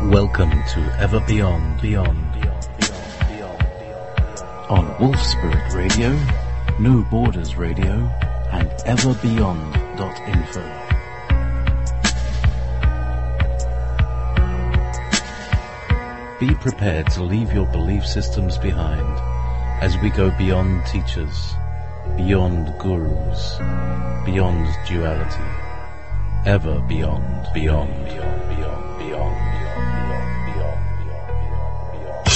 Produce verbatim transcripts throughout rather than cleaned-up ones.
Welcome to Ever Beyond, Beyond, Beyond, Beyond, Beyond, Beyond. On Wolf Spirit Radio, No Borders Radio, and ever beyond dot info. Be prepared to leave your belief systems behind as we go beyond teachers, beyond gurus, beyond duality, ever beyond, beyond, beyond, beyond, beyond, beyond, beyond, beyond, beyond, beyond.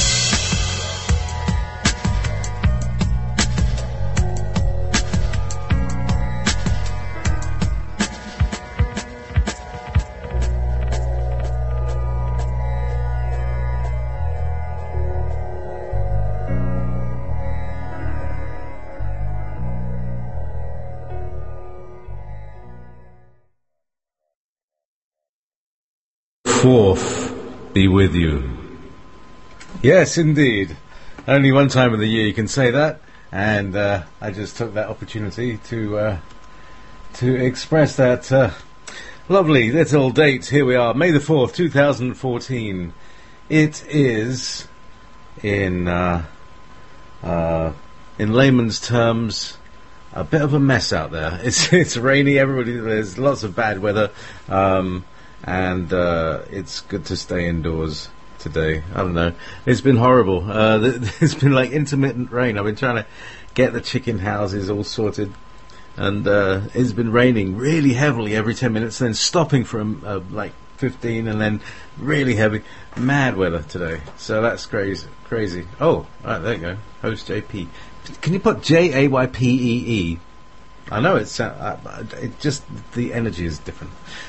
Fourth be with you. Yes, indeed. Only one time of the year you can say that, and uh, I just took that opportunity to uh, to express that uh, lovely little date. Here we are, May the fourth, two thousand fourteen. It is, in uh, uh, in layman's terms, a bit of a mess out there. It's it's rainy. Everybody, there's lots of bad weather. Um, And uh, it's good to stay indoors today. I don't know. It's been horrible. Uh, there's been like intermittent rain. I've been trying to get the chicken houses all sorted. And uh, it's been raining really heavily every ten minutes, then stopping for uh, like fifteen, and then really heavy. Mad weather today. So that's crazy. Crazy. Oh, right, there you go. Host J P. Can you put J A Y P E E? I know it's uh, it just the energy is different.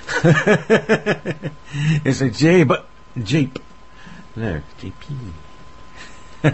It's a J, but Jeep. No, J P.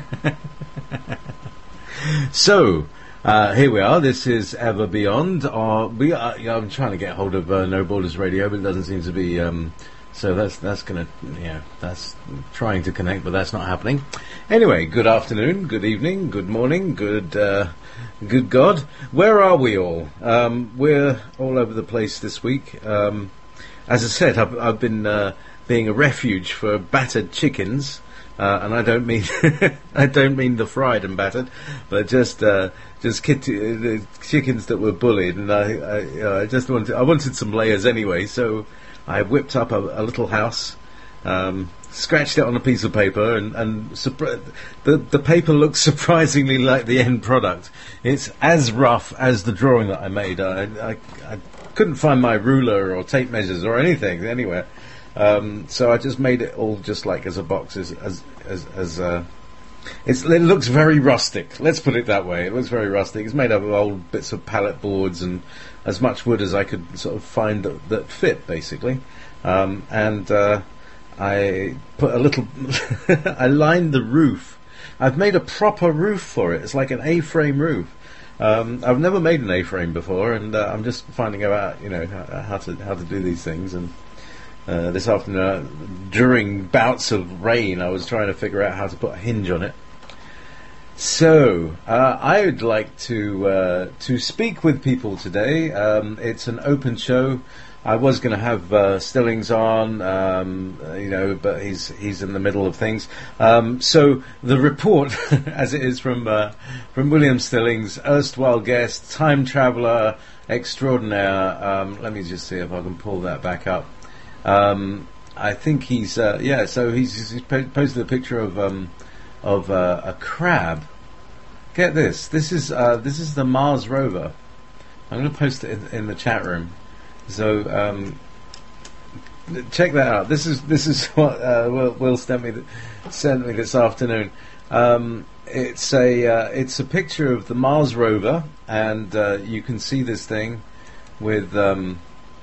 So uh, here we are. This is Ever Beyond. Uh, we are, you know, I'm trying to get hold of uh, No Borders Radio, but it doesn't seem to be. Um, so that's that's gonna, yeah, that's trying to connect, but that's not happening. Anyway, good afternoon, good evening, good morning, good. Uh, Good God, where are we all? Um, we're all over the place this week. Um, as I said, I've, I've been uh, being a refuge for battered chickens, uh, and I don't mean I don't mean the fried and battered, but just uh, just kid- uh, chickens that were bullied. And I I, uh, I just wanted I wanted some layers anyway, so I whipped up a, a little house. Um, scratched it on a piece of paper, and, and surpri- the the paper looks surprisingly like the end product. It's as rough as the drawing that I made. I, I, I couldn't find my ruler or tape measures or anything anywhere, um, so I just made it all just like as a box, as as as, as uh, it's, it looks very rustic. Let's put it that way. It looks very rustic. It's made up of old bits of pallet boards and as much wood as I could sort of find that, that fit, basically, um, and. Uh, I put a little, I lined the roof. I've made a proper roof for it. It's like an A-frame roof. Um, I've never made an A-frame before, and uh, I'm just finding out, you know, how to how to do these things. And uh, this afternoon, uh, during bouts of rain, I was trying to figure out how to put a hinge on it. So uh, I would like to uh, to speak with people today. Um, it's an open show. I was going to have uh, Stillings on, um, you know, but he's he's in the middle of things. Um, so the report, as it is from uh, from William Stillings, erstwhile guest, time traveller extraordinaire. Um, let me just see if I can pull that back up. Um, I think he's uh, yeah. So he's, he's posted a picture of um, of uh, a crab. Get this. This is uh, this is the Mars rover. I'm going to post it in, in the chat room. So um, check that out. This is this is what uh, Will, Will sent me th- sent me this afternoon. Um, it's a uh, it's a picture of the Mars rover, and uh, you can see this thing with um,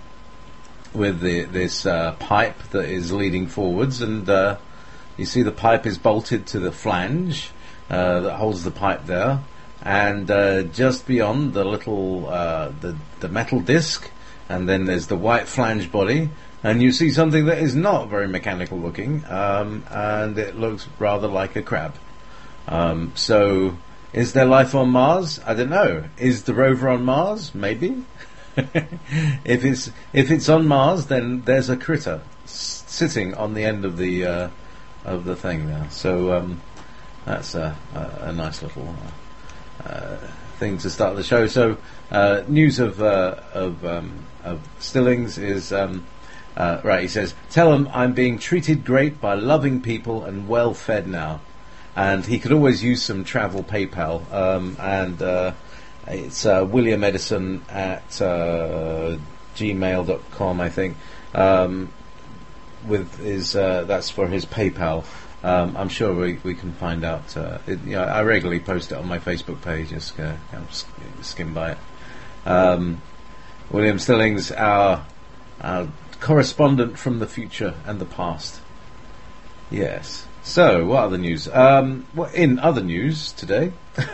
with the, this uh, pipe that is leading forwards, and uh, you see the pipe is bolted to the flange uh, that holds the pipe there, and uh, just beyond the little uh, the the metal disc. And then there's the white flange body, and you see something that is not very mechanical looking, um, and it looks rather like a crab. Um, so, is there life on Mars? I don't know. Is the rover on Mars? Maybe. if it's if it's on Mars, then there's a critter. sitting on the end of the uh, of the thing there. So um, that's a, a, a nice little uh, uh, thing to start the show. So uh, news of uh, of um, of Stillings is um, uh, right. He says, "Tell him I'm being treated great by loving people and well fed now." And he could always use some travel PayPal. Um, and uh, it's uh, William Edison at uh, gmail dot com, I think. Um, with his uh, that's for his PayPal. Um, I'm sure we, we can find out. Uh, it, you know, I regularly post it on my Facebook page. Just uh, you know, skim by it. Um, William Stillings, our, our correspondent from the future and the past. Yes. So, what other news? Um, well, in other news today,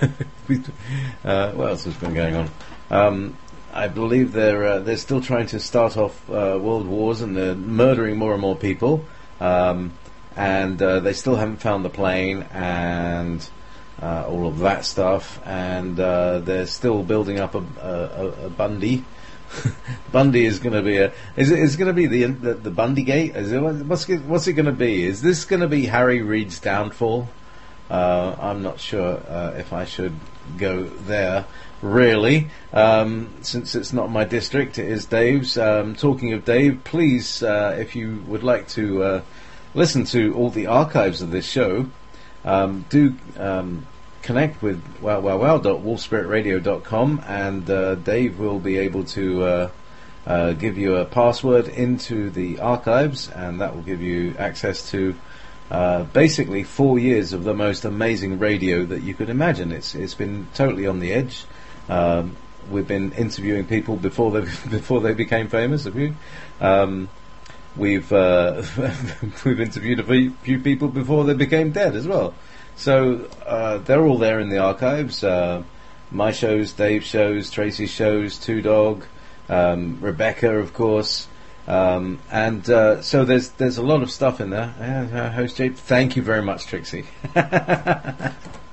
uh, what else has been going on? Um, I believe they're uh, they're still trying to start off uh, world wars, and they're murdering more and more people, um, and uh, they still haven't found the plane, and uh, all of that stuff, and uh, they're still building up a, a, a Bundy. Bundy is going to be a. Is it? Is going to be the, the the Bundy Gate? Is it? What's it, what's it going to be? Is this going to be Harry Reid's downfall? Uh, I'm not sure uh, if I should go there. Really, um, since it's not my district, it is Dave's. Um, talking of Dave, please, uh, if you would like to uh, listen to all the archives of this show, um, do. Um, connect with wow wow wow dot wolf spirit radio dot com, and uh, Dave will be able to uh, uh, give you a password into the archives, and that will give you access to uh, basically four years of the most amazing radio that you could imagine. It's it's been totally on the edge. Um, we've been interviewing people before they before they became famous. Have you? Um, we've uh, we've interviewed a few, few people before they became dead as well. So uh, they're all there in the archives. Uh, my shows, Dave's shows, Tracy's shows, Two Dog, um, Rebecca, of course, um, and uh, so there's there's a lot of stuff in there. Uh, host Jade, thank you very much, Trixie. uh,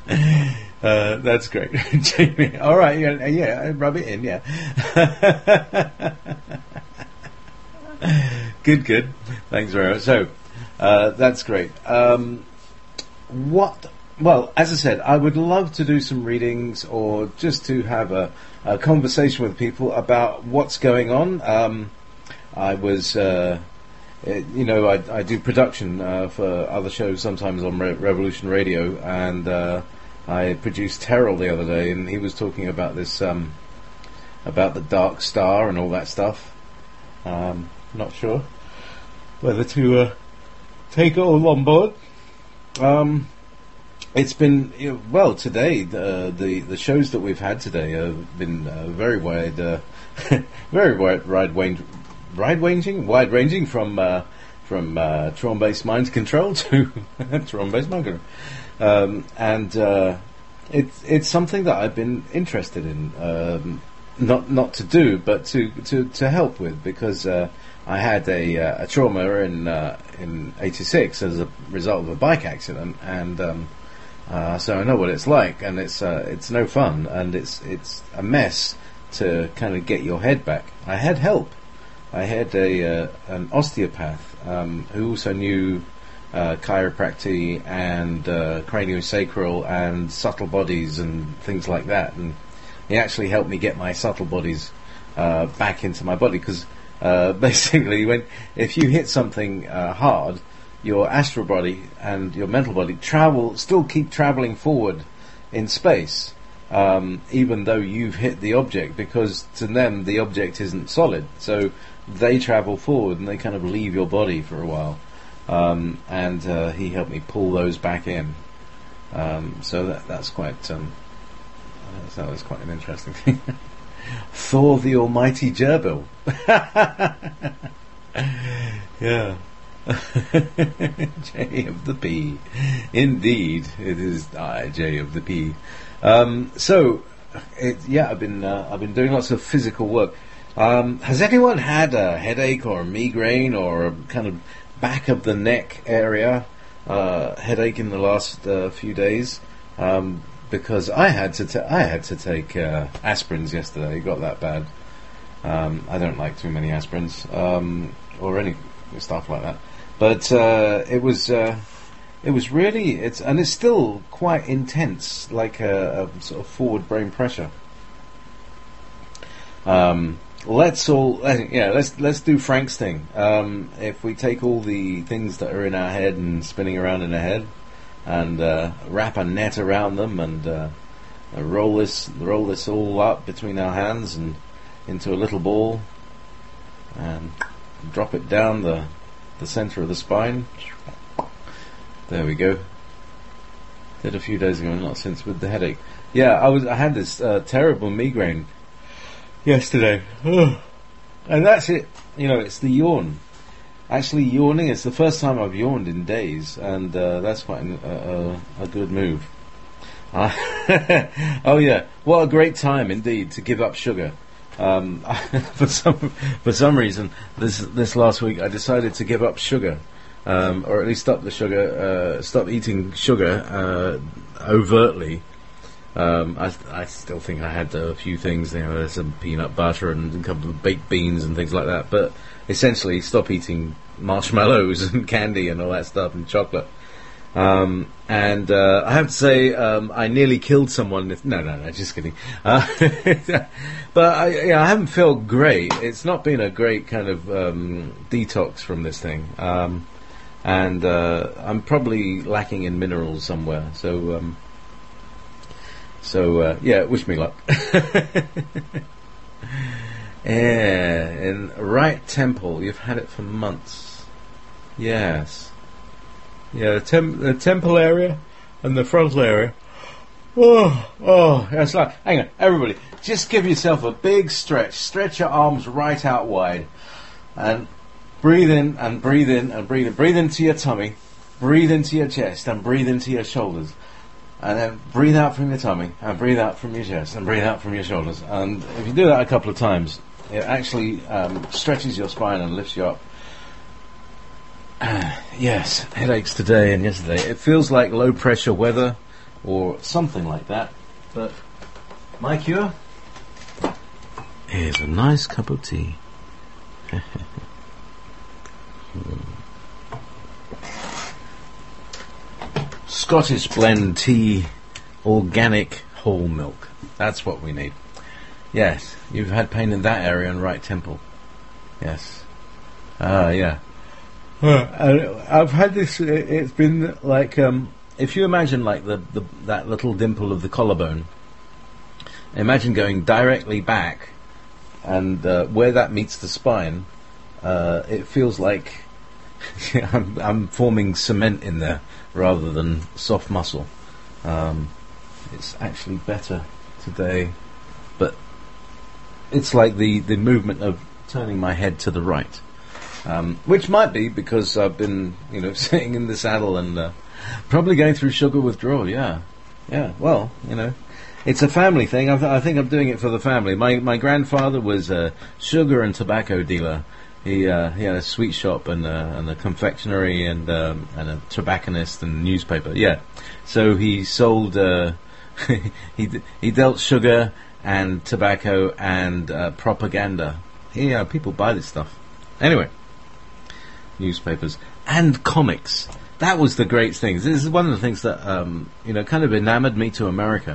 that's great, Jamie. All right, yeah, yeah, rub it in, yeah. Good, good. Thanks very much. So uh, that's great. Um, What? Well, as I said, I would love to do some readings or just to have a, a conversation with people about what's going on. Um, I was, uh, it, you know, I, I do production uh, for other shows sometimes on Re- Revolution Radio, and uh, I produced Terrell the other day, and he was talking about this, um, about the Dark Star and all that stuff. Um, not sure whether to uh, take it all on board. Um, it's been you know, well today. The, the the shows that we've had today have been uh, very wide, uh, very wide, wide range, wide ranging, wide ranging from uh, from uh, Tron-based mind control to Tron-based mind control, um, and uh, it's it's something that I've been interested in, um, not not to do, but to to, to help with, because. Uh, I had a, uh, a trauma in uh, in eighty-six as a result of a bike accident, and um, uh, so I know what it's like, and it's uh, it's no fun, and it's it's a mess to kind of get your head back. I had help. I had a uh, an osteopath um, who also knew uh, chiropractic and uh, craniosacral and subtle bodies and things like that, and he actually helped me get my subtle bodies uh, back into my body, because. Uh, basically, when if you hit something uh, hard, your astral body and your mental body travel still keep traveling forward in space, um, even though you've hit the object, because to them the object isn't solid. So they travel forward and they kind of leave your body for a while. Um, and uh, he helped me pull those back in. Um, so that that's quite um, that was quite an interesting thing. Thor the Almighty Gerbil. Yeah. J of the P. Indeed, it is I, J of the P. Um, so, it, yeah, I've been uh, I've been doing lots of physical work. Um, has anyone had a headache or a migraine or a kind of back of the neck area uh, headache in the last uh, few days? Um, Because I had to, ta- I had to take uh, aspirins yesterday. It got that bad. Um, I don't like too many aspirins um, or any stuff like that. but uh, it was uh, it was really it's and it's still quite intense, like a, a sort of forward brain pressure. Um, let's all yeah let's let's do Frank's thing. Um, if we take all the things that are in our head and spinning around in our head, and uh, wrap a net around them, and uh, roll this roll this all up between our hands and into a little ball, and drop it down the the center of the spine. There we go. Did a few days ago, not since, with the headache. Yeah, I was I had this uh, terrible migraine yesterday, and that's it. You know, it's the yawn. Actually, yawning is the first time I've yawned in days, and uh, that's quite an, uh, a good move. Uh, oh yeah, what a great time indeed to give up sugar. Um, for some for some reason, this this last week I decided to give up sugar, um, or at least stop the sugar, uh, stop eating sugar uh, overtly. Um, I, I still think I had a few things, you know, some peanut butter and a couple of baked beans and things like that. But essentially, stop eating marshmallows and candy and all that stuff and chocolate. Um, and uh, I have to say, um, I nearly killed someone. If, no, no, no, just kidding. Uh, but I, yeah, I haven't felt great. It's not been a great kind of um, detox from this thing. Um, and uh, I'm probably lacking in minerals somewhere. So. Um, So, uh, yeah, wish me luck. Yeah, in right temple. You've had it for months. Yes. Yeah, the, tem- the temple area and the frontal area. Oh, oh, that's like, hang on, everybody, just give yourself a big stretch. Stretch your arms right out wide. And breathe in and breathe in and breathe in. Breathe into your tummy. Breathe into your chest and breathe into your shoulders. And then breathe out from your tummy, and breathe out from your chest, and breathe out from your shoulders. And if you do that a couple of times, it actually um, stretches your spine and lifts you up. Uh, yes, headaches today and yesterday. It feels like low pressure weather, or something like that. But my cure is a nice cup of tea. Scottish blend tea, organic whole milk. That's what we need. Yes, you've had pain in that area and right temple. Yes. Ah, uh, yeah. Uh, I've had this. It's been like um, if you imagine like the, the that little dimple of the collarbone. Imagine going directly back, and uh, where that meets the spine, uh, it feels like I'm, I'm forming cement in there rather than soft muscle. Um, it's actually better today, but it's like the, the movement of turning my head to the right, um, which might be because I've been, you know, sitting in the saddle and uh, probably going through sugar withdrawal. Yeah, yeah. Well, you know, it's a family thing. I, th- I think I'm doing it for the family. My my grandfather was a sugar and tobacco dealer. He uh, he had a sweet shop and a, and a confectionery and um, and a tobacconist and newspaper. Yeah, so he sold. Uh, he d- he dealt sugar and tobacco and uh, propaganda. Yeah, people buy this stuff. Anyway, newspapers and comics. That was the great thing. This is one of the things that um, you know kind of enamored me to America.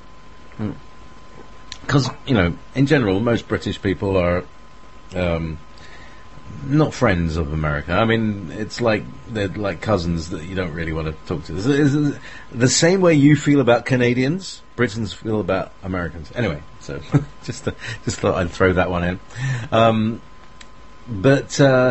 Because you know, in general, most British people are. Um, Not friends of America. I mean, it's like they're like cousins that you don't really want to talk to. It's, it's the same way you feel about Canadians, Britons feel about Americans. Anyway, so just uh, just thought I'd throw that one in. Um, but uh,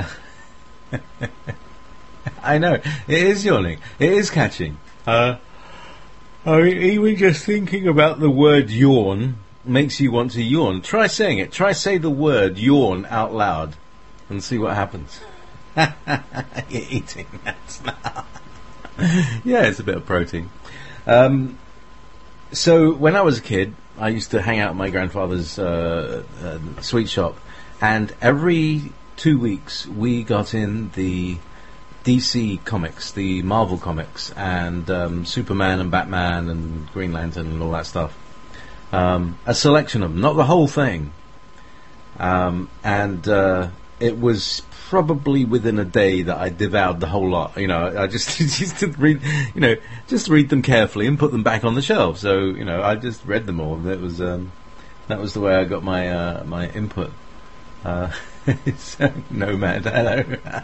I know it is yawning. It is catching. Uh, I mean, even just thinking about the word yawn makes you want to yawn. Try saying it. Try say the word yawn out loud. And see what happens. You're eating that now. Yeah, it's a bit of protein. Um, so when I was a kid, I used to hang out at my grandfather's uh, uh, sweet shop, and every two weeks we got in the D C comics, the Marvel comics, and um, Superman and Batman and Green Lantern and all that stuff. Um, a selection of them, not the whole thing. Um, and uh, it was probably within a day that I devoured the whole lot. You know, I just used to read, you know, just read them carefully and put them back on the shelf. So, you know, I just read them all. That was um, that was the way I got my uh, my input. Uh, it's uh, Nomad, hello.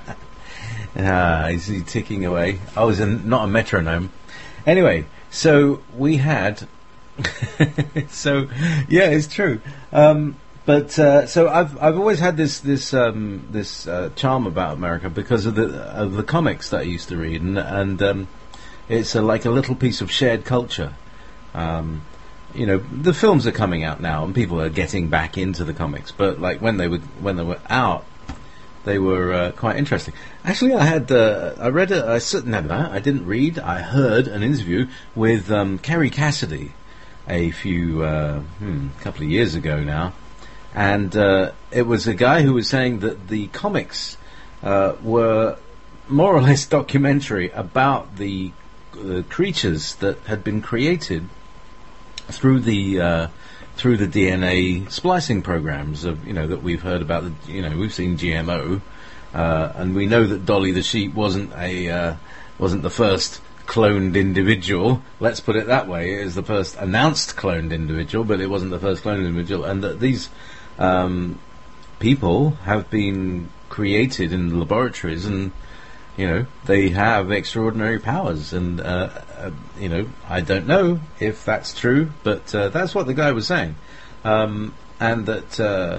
Ah, is he ticking away? Oh, it's a, not a metronome. Anyway, so we had. so, yeah, it's true. Um, but uh, so I've I've always had this this um, this uh, charm about America because of the of the comics that I used to read, and and um, it's a, like a little piece of shared culture. Um, you know, the films are coming out now, and people are getting back into the comics. But like when they were when they were out, they were uh, quite interesting. Actually, I had uh, I read a, I certainly I didn't read. I heard an interview with um, Kerry Cassidy a few uh, hmm, couple of years ago now, and uh, it was a guy who was saying that the comics uh, were more or less documentary about the, the creatures that had been created through the uh, through the D N A splicing programs of you know that we've heard about. The, you know we've seen G M O, uh, and we know that Dolly the sheep wasn't a uh, wasn't the first cloned individual. Let's put it that way. It is the first announced cloned individual, but it wasn't the first cloned individual. And that these um, people have been created in laboratories, and you know they have extraordinary powers. And uh, uh, you know, I don't know if that's true, but uh, that's what the guy was saying. Um, and that uh,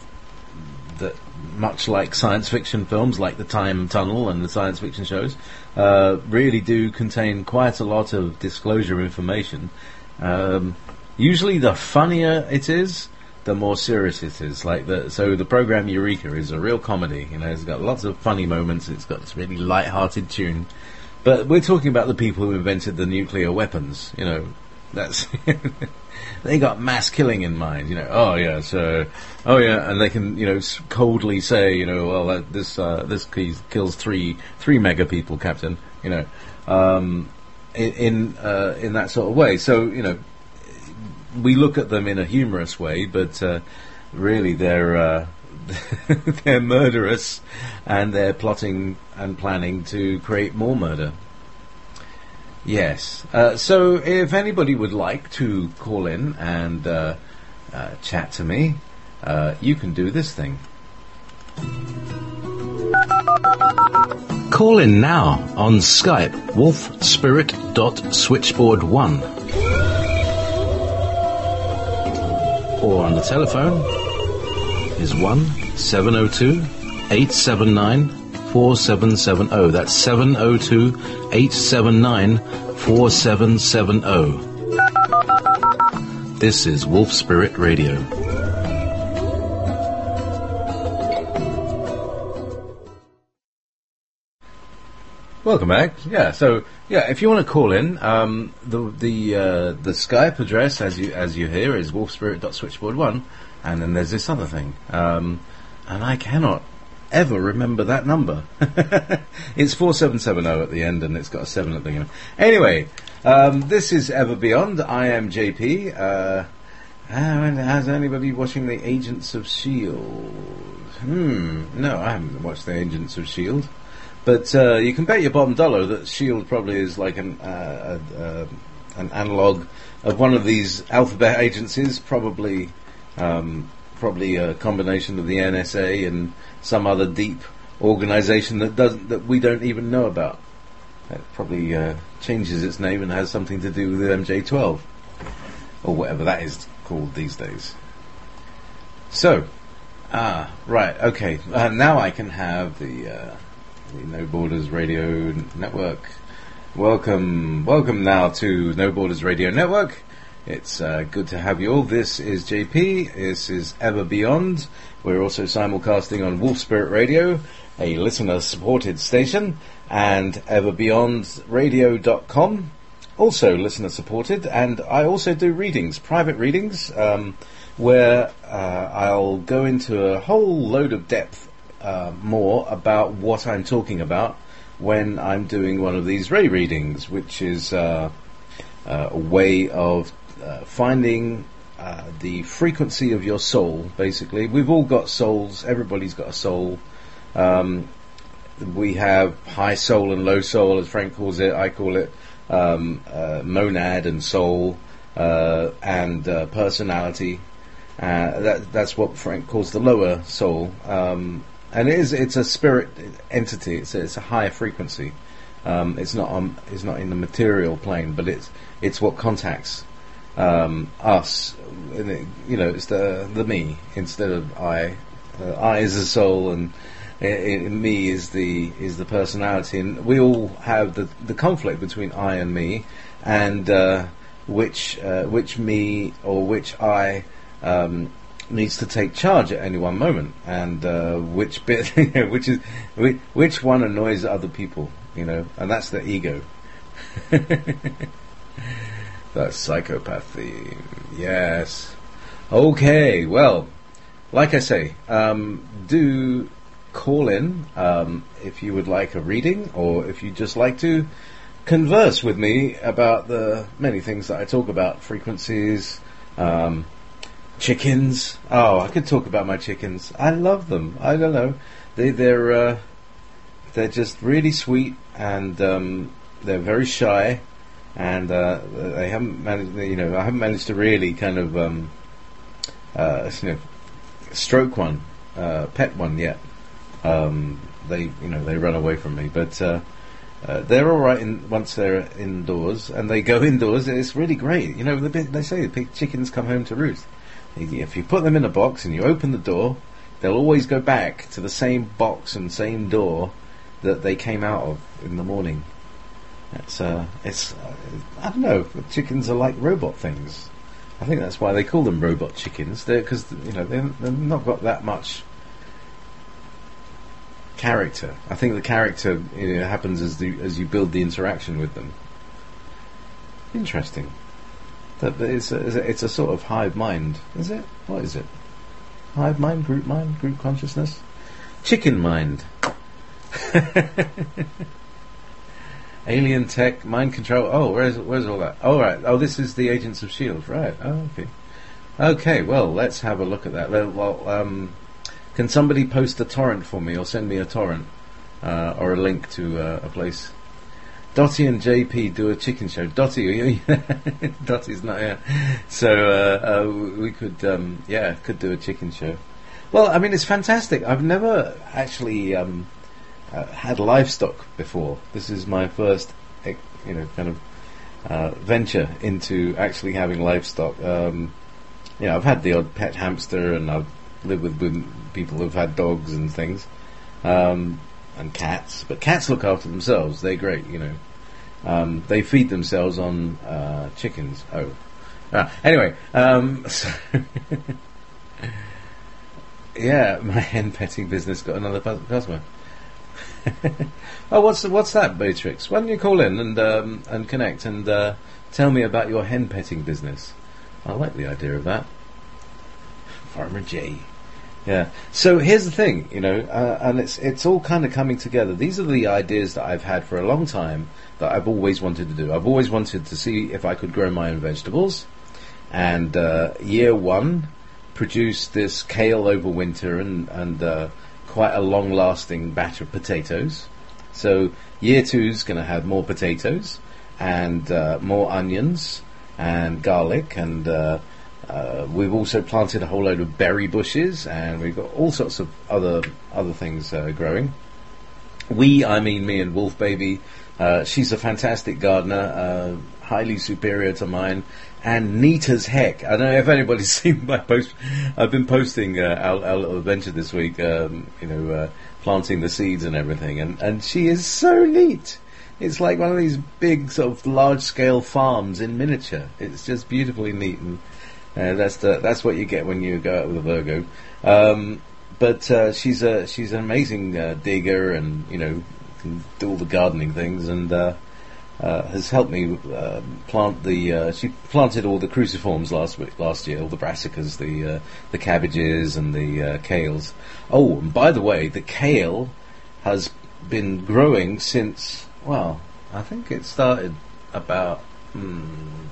that much like science fiction films, like the Time Tunnel and the science fiction shows, uh, really do contain quite a lot of disclosure information. Um, usually, the funnier it is, the more serious it is. Like the so the program Eureka is a real comedy. You know, it's got lots of funny moments. It's got this really light-hearted tune. But we're talking about the people who invented the nuclear weapons. You know, that's they got mass killing in mind. You know, oh yeah, so oh yeah, and they can you know coldly say you know well uh, this uh, this kills three three mega people, Captain. You know, um, in in, uh, in that sort of way. So you know. We look at them in a humorous way, but uh, really they're uh, they're murderous, and they're plotting and planning to create more murder. Yes. Uh, so if anybody would like to call in and uh, uh, chat to me, uh, you can do this thing. Call in now on Skype, wolf spirit dot switchboard one. Or on the telephone is one seven oh two eight seven nine four seven seven oh. That's seven oh two eight seven nine four seven seven oh. This is Wolf Spirit Radio. Welcome back. Yeah, so yeah, if you want to call in, um, the the uh, the Skype address, as you as you hear, is wolf spirit dot switchboard one, and then there's this other thing, um, and I cannot ever remember that number. It's four seven seven zero at the end, and it's got a seven at the beginning. Anyway, um, this is Ever Beyond. I am J P. Uh, has anybody watching the Agents of S H I E L D? Hmm. No, I haven't watched the Agents of S H I E L D. But uh, you can bet your bottom dollar that S H I E L D probably is like an uh, uh, an analog of one of these alphabet agencies, probably um, probably a combination of the N S A and some other deep organisation that doesn't that we don't even know about. It probably uh, changes its name and has something to do with M J twelve or whatever that is called these days. So, ah, right, okay. Uh, now I can have the. Uh, The No Borders Radio Network. Welcome, welcome now to No Borders Radio Network. It's uh, good to have you all. This is J P. This is Ever Beyond. We're also simulcasting on Wolf Spirit Radio, a listener-supported station, and ever beyond radio dot com, also listener-supported. And I also do readings, private readings, um, where uh, I'll go into a whole load of depth Uh, more about what I'm talking about when I'm doing one of these ray readings, which is uh, uh, a way of uh, finding uh, the frequency of your soul, basically. We've all got souls, everybody's got a soul, Um, we have high soul and low soul, as Frank calls it. I call it um, uh, monad and soul uh, and uh, personality. Uh, that, that's what Frank calls the lower soul. Um, and it is, it's a spirit entity. It's a, it's a higher frequency. Um, it's not on, it's not in the material plane, but it's it's what contacts um, us. And it, you know, it's the the me instead of I. Uh, I is the soul, and i i me is the is the personality. And we all have the the conflict between I and me, and uh, which uh, which me or which I um, needs to take charge at any one moment, and uh, which bit, you know, which is which, which one annoys other people. You know, and that's the ego. That's psychopathy. Yes. Okay, well, like I say, um, do call in um, if you would like a reading, or if you'd just like to converse with me about the many things that I talk about. Frequencies, um, chickens. Oh, I could talk about my chickens. I love them. I don't know. They, they're... Uh, They're just really sweet, and um, they're very shy, and uh, they haven't managed. You know, I haven't managed to really kind of um, uh, you know, stroke one, uh, pet one yet. Um, they, you know, they run away from me, but uh, uh, they're all right in, once they're indoors, and they go indoors. It's really great. You know, they, they say the chickens come home to roost. If you put them in a box and you open the door, they'll always go back to the same box and same door that they came out of in the morning. It's, uh, it's, uh, I don't know. Chickens are like robot things. I think that's why they call them robot chickens. Because you know they're, they've not got that much character. I think the character, you know, happens as the as you build the interaction with them. Interesting. That it's a, it's a sort of hive mind, is it? What is it? Hive mind, group mind, group consciousness, chicken mind. Alien tech, mind control. Oh, where's where's all that? Oh, right. Oh, this is the Agents of S H I E L D. Right. Oh, okay. Okay. Well, let's have a look at that. Well, um, can somebody post a torrent for me, or send me a torrent, uh, or a link to uh, a place? Dottie and J P do a chicken show. Dottie, Dottie's not here, so uh, uh, we could, um, yeah, could do a chicken show. Well, I mean, it's fantastic. I've never actually. Um, Uh, had livestock before. This is my first, you know, kind of uh, venture into actually having livestock. Um, you know, I've had the odd pet hamster, and I've lived with, with people who've had dogs and things, um, and cats. But cats look after themselves. They're great, you know. Um, they feed themselves on uh, chickens. Oh, ah, anyway. Um, so yeah, my hen petting business got another customer. Oh, what's what's that, Beatrix? Why don't you call in and um, and connect and uh, tell me about your hen petting business? I like the idea of that. Farmer J. Yeah. So here's the thing, you know, uh, and it's it's all kind of coming together. These are the ideas that I've had for a long time that I've always wanted to do. I've always wanted to see if I could grow my own vegetables, and uh, year one produced this kale over winter and and. Uh, quite a long-lasting batch of potatoes. So year two's going to have more potatoes and uh, more onions and garlic, and uh, uh, we've also planted a whole load of berry bushes, and we've got all sorts of other other things uh, growing. We, I mean me and Wolf Baby. Uh, she's a fantastic gardener, uh, highly superior to mine, and neat as heck. I don't know if anybody's seen my post. I've been posting uh, our, our little adventure this week, um, you know, uh, planting the seeds and everything, and, and she is so neat. It's like one of these big sort of large-scale farms in miniature. It's just beautifully neat, and uh, that's the that's what you get when you go out with a Virgo. Um, but uh, she's a she's an amazing uh, digger, and you know, can do all the gardening things, and uh, uh, has helped me uh, plant the. Uh, she planted all the cruciforms last week, last year, all the brassicas, the uh, the cabbages, and the uh, kales. Oh, and by the way, the kale has been growing since. Well, I think it started about hmm,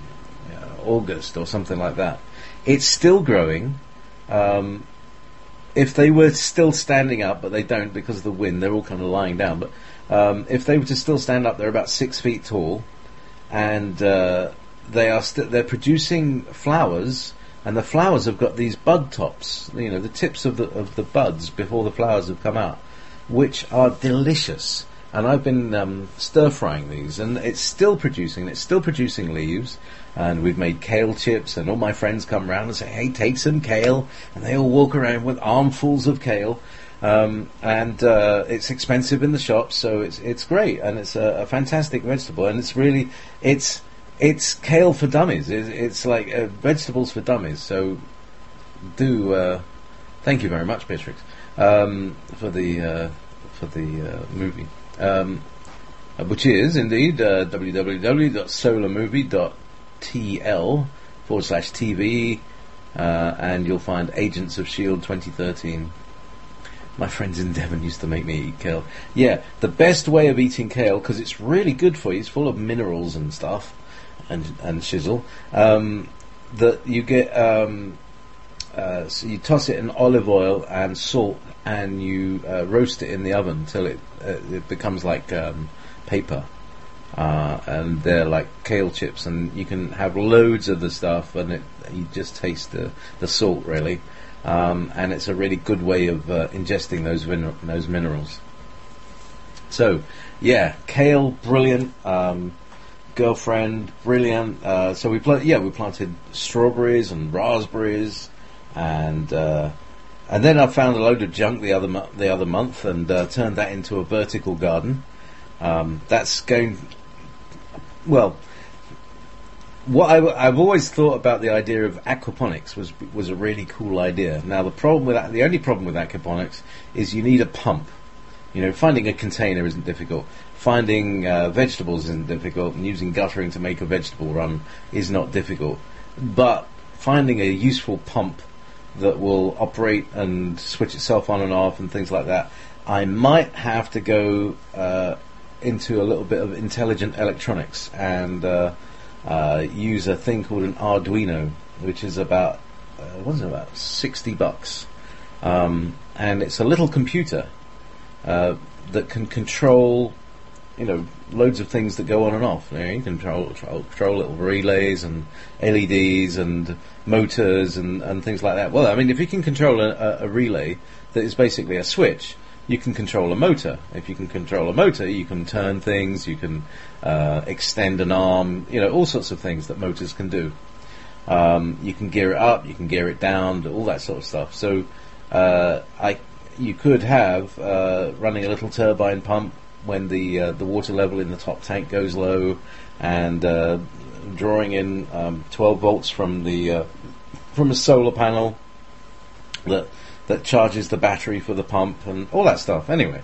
yeah, August or something like that. It's still growing. Um, if they were still standing up, but they don't because of the wind, they're all kind of lying down. But um, if they were to still stand up, they're about six feet tall, and uh, they are st- they're producing flowers, and the flowers have got these bud tops, you know, the tips of the of the buds before the flowers have come out, which are delicious. And I've been um, stir frying these, and it's still producing. It's still producing leaves, and we've made kale chips. And all my friends come round and say, "Hey, take some kale," and they all walk around with armfuls of kale. Um, and uh, it's expensive in the shops, so it's it's great, and it's a, a fantastic vegetable. And it's really it's it's kale for dummies. It's, it's like uh, vegetables for dummies. So do uh, thank you very much, Beatrix, um, for the uh, for the uh, movie. Um, which is indeed uh, www.solarmovie.tl forward slash TV, uh, and you'll find Agents of S H I E L D twenty thirteen. My friends in Devon used to make me eat kale. Yeah, the best way of eating kale, because it's really good for you, it's full of minerals and stuff, and and shizzle, um, that you get, um, uh, so you toss it in olive oil and salt, and you uh, roast it in the oven till it uh, it becomes like um, paper, uh, and they're like kale chips, and you can have loads of the stuff, and it, you just taste the the salt really, um, and it's a really good way of uh, ingesting those vin- those minerals. So, yeah, kale, brilliant. Um, girlfriend, brilliant. Uh, so we pla- yeah we planted strawberries and raspberries, and. Uh, And then I found a load of junk the other mo- the other month and uh, turned that into a vertical garden. Um, that's going well. What I, I've always thought about the idea of aquaponics was was a really cool idea. Now the problem with that, the only problem with aquaponics is you need a pump. You know, finding a container isn't difficult. Finding uh, vegetables isn't difficult, and using guttering to make a vegetable run is not difficult. But finding a useful pump that will operate and switch itself on and off and things like that, I might have to go uh, into a little bit of intelligent electronics and uh, uh, use a thing called an Arduino, which is about uh, what is it, about sixty bucks, um, and it's a little computer uh, that can control, you know, loads of things that go on and off. You know, you can control, control, control little relays and L E Ds and motors and, and things like that. Well, I mean, if you can control a, a, a relay that is basically a switch, you can control a motor. If you can control a motor, you can turn things, you can uh, extend an arm, you know, all sorts of things that motors can do. Um, you can gear it up, you can gear it down, all that sort of stuff. So uh, I, you could have uh, running a little turbine pump when the uh, the water level in the top tank goes low, and uh, drawing in um, twelve volts from the uh, from a solar panel that that charges the battery for the pump and all that stuff. Anyway,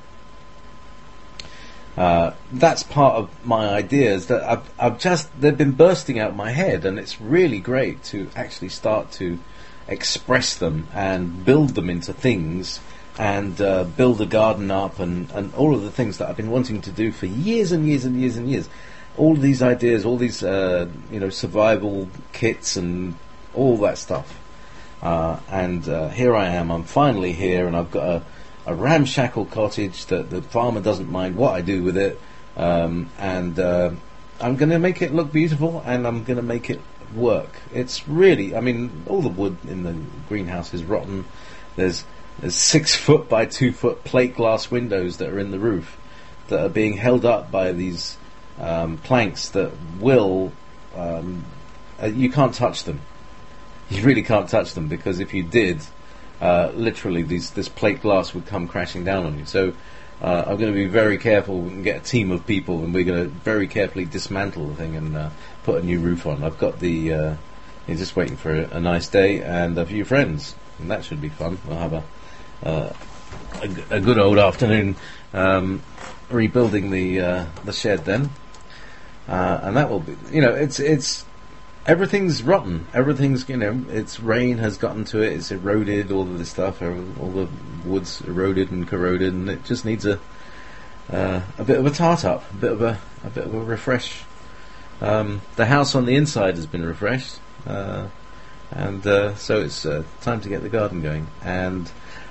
uh, that's part of my ideas that I've I've just they've been bursting out my head, and it's really great to actually start to express them and build them into things. And uh, build a garden up, and, and all of the things that I've been wanting to do for years and years and years and years. All of these ideas, all these uh, you know survival kits and all that stuff. Uh, and uh, here I am. I'm finally here, and I've got a, a ramshackle cottage that the farmer doesn't mind what I do with it. Um, and uh, I'm going to make it look beautiful, and I'm going to make it work. It's really, I mean, all the wood in the greenhouse is rotten. There's There's six foot by two foot plate glass windows that are in the roof that are being held up by these um, planks that will, um, uh, you can't touch them. You really can't touch them, because if you did, uh, literally these, this plate glass would come crashing down on you. So uh, I'm going to be very careful and get a team of people, and we're going to very carefully dismantle the thing and uh, put a new roof on. I've got the, uh, you're just waiting for a, a nice day and a few friends, and that should be fun. We'll have a Uh, a, a good old afternoon um, rebuilding the uh, the shed then, uh, and that will be, you know, it's it's everything's rotten. Everything's, you know, it's rain has gotten to it. It's eroded all of this stuff. All the wood's eroded and corroded, and it just needs a uh, a bit of a tart up, a bit of a a bit of a refresh. Um, the house on the inside has been refreshed, uh, and uh, so it's uh, time to get the garden going. And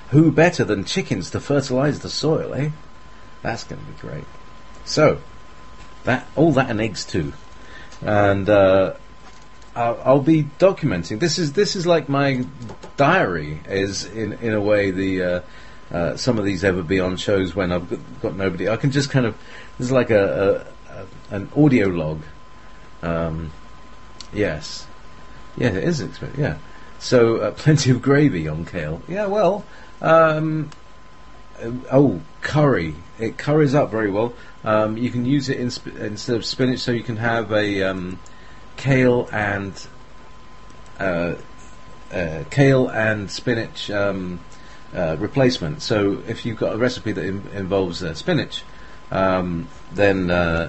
who better than chickens to fertilize the soil, eh? That's going to be great. So, that all that and eggs too. And uh, I'll, I'll be documenting. This is this is like my diary. Is in in a way the uh, uh, some of these Ever Beyond shows when I've got, got nobody. I can just kind of this is like a, a, a an audio log. Um, yes, yeah, it is expensive. Yeah, so uh, plenty of gravy on kale. Yeah, well, um, uh, oh curry. It curries up very well. Um, you can use it in sp- instead of spinach, so you can have a um, kale and uh, uh, kale and spinach um, uh, replacement. So if you've got a recipe that in- involves uh, spinach, um, then uh,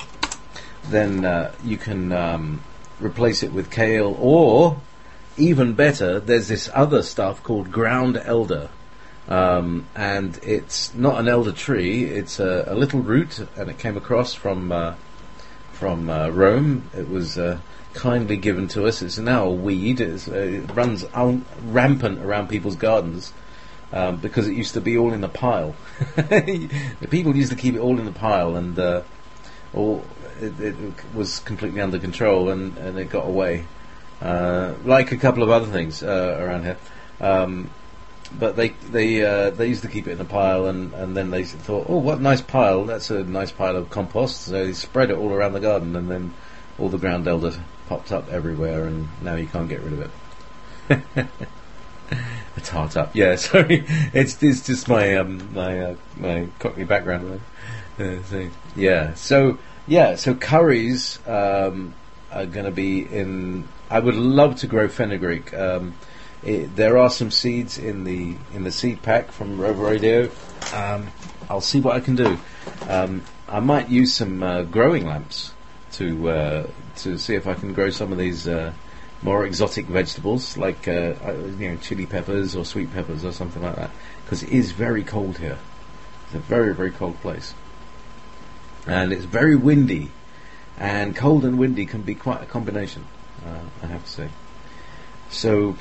then uh, you can um, replace it with kale, or even better, there's this other stuff called ground elder. Um, and it's not an elder tree, it's a, a little root, and it came across from uh, from uh, Rome. It was uh, kindly given to us. It's now a weed. It's, uh, it runs un- rampant around people's gardens um, because it used to be all in a pile. The people used to keep it all in a pile, and uh, all it, it was completely under control, and, and it got away. Uh, like a couple of other things uh, around here. Um, But they they uh, they used to keep it in a pile, and, and then they thought, oh, what a nice pile! That's a nice pile of compost. So they spread it all around the garden, and then all the ground elder popped up everywhere, and now you can't get rid of it. A tart up, yeah. Sorry, it's it's just my um, my uh, my Cockney background. Uh, so, yeah, so yeah, so curries um, are going to be in. I would love to grow fenugreek. Um, It, there are some seeds in the in the seed pack from Rover Radio. Um, I'll see what I can do. Um, I might use some uh, growing lamps to uh, to see if I can grow some of these uh, more exotic vegetables, like uh, you know, chili peppers or sweet peppers or something like that. Because it is very cold here. It's a very very cold place, and it's very windy. And cold and windy can be quite a combination, uh, I have to say. So.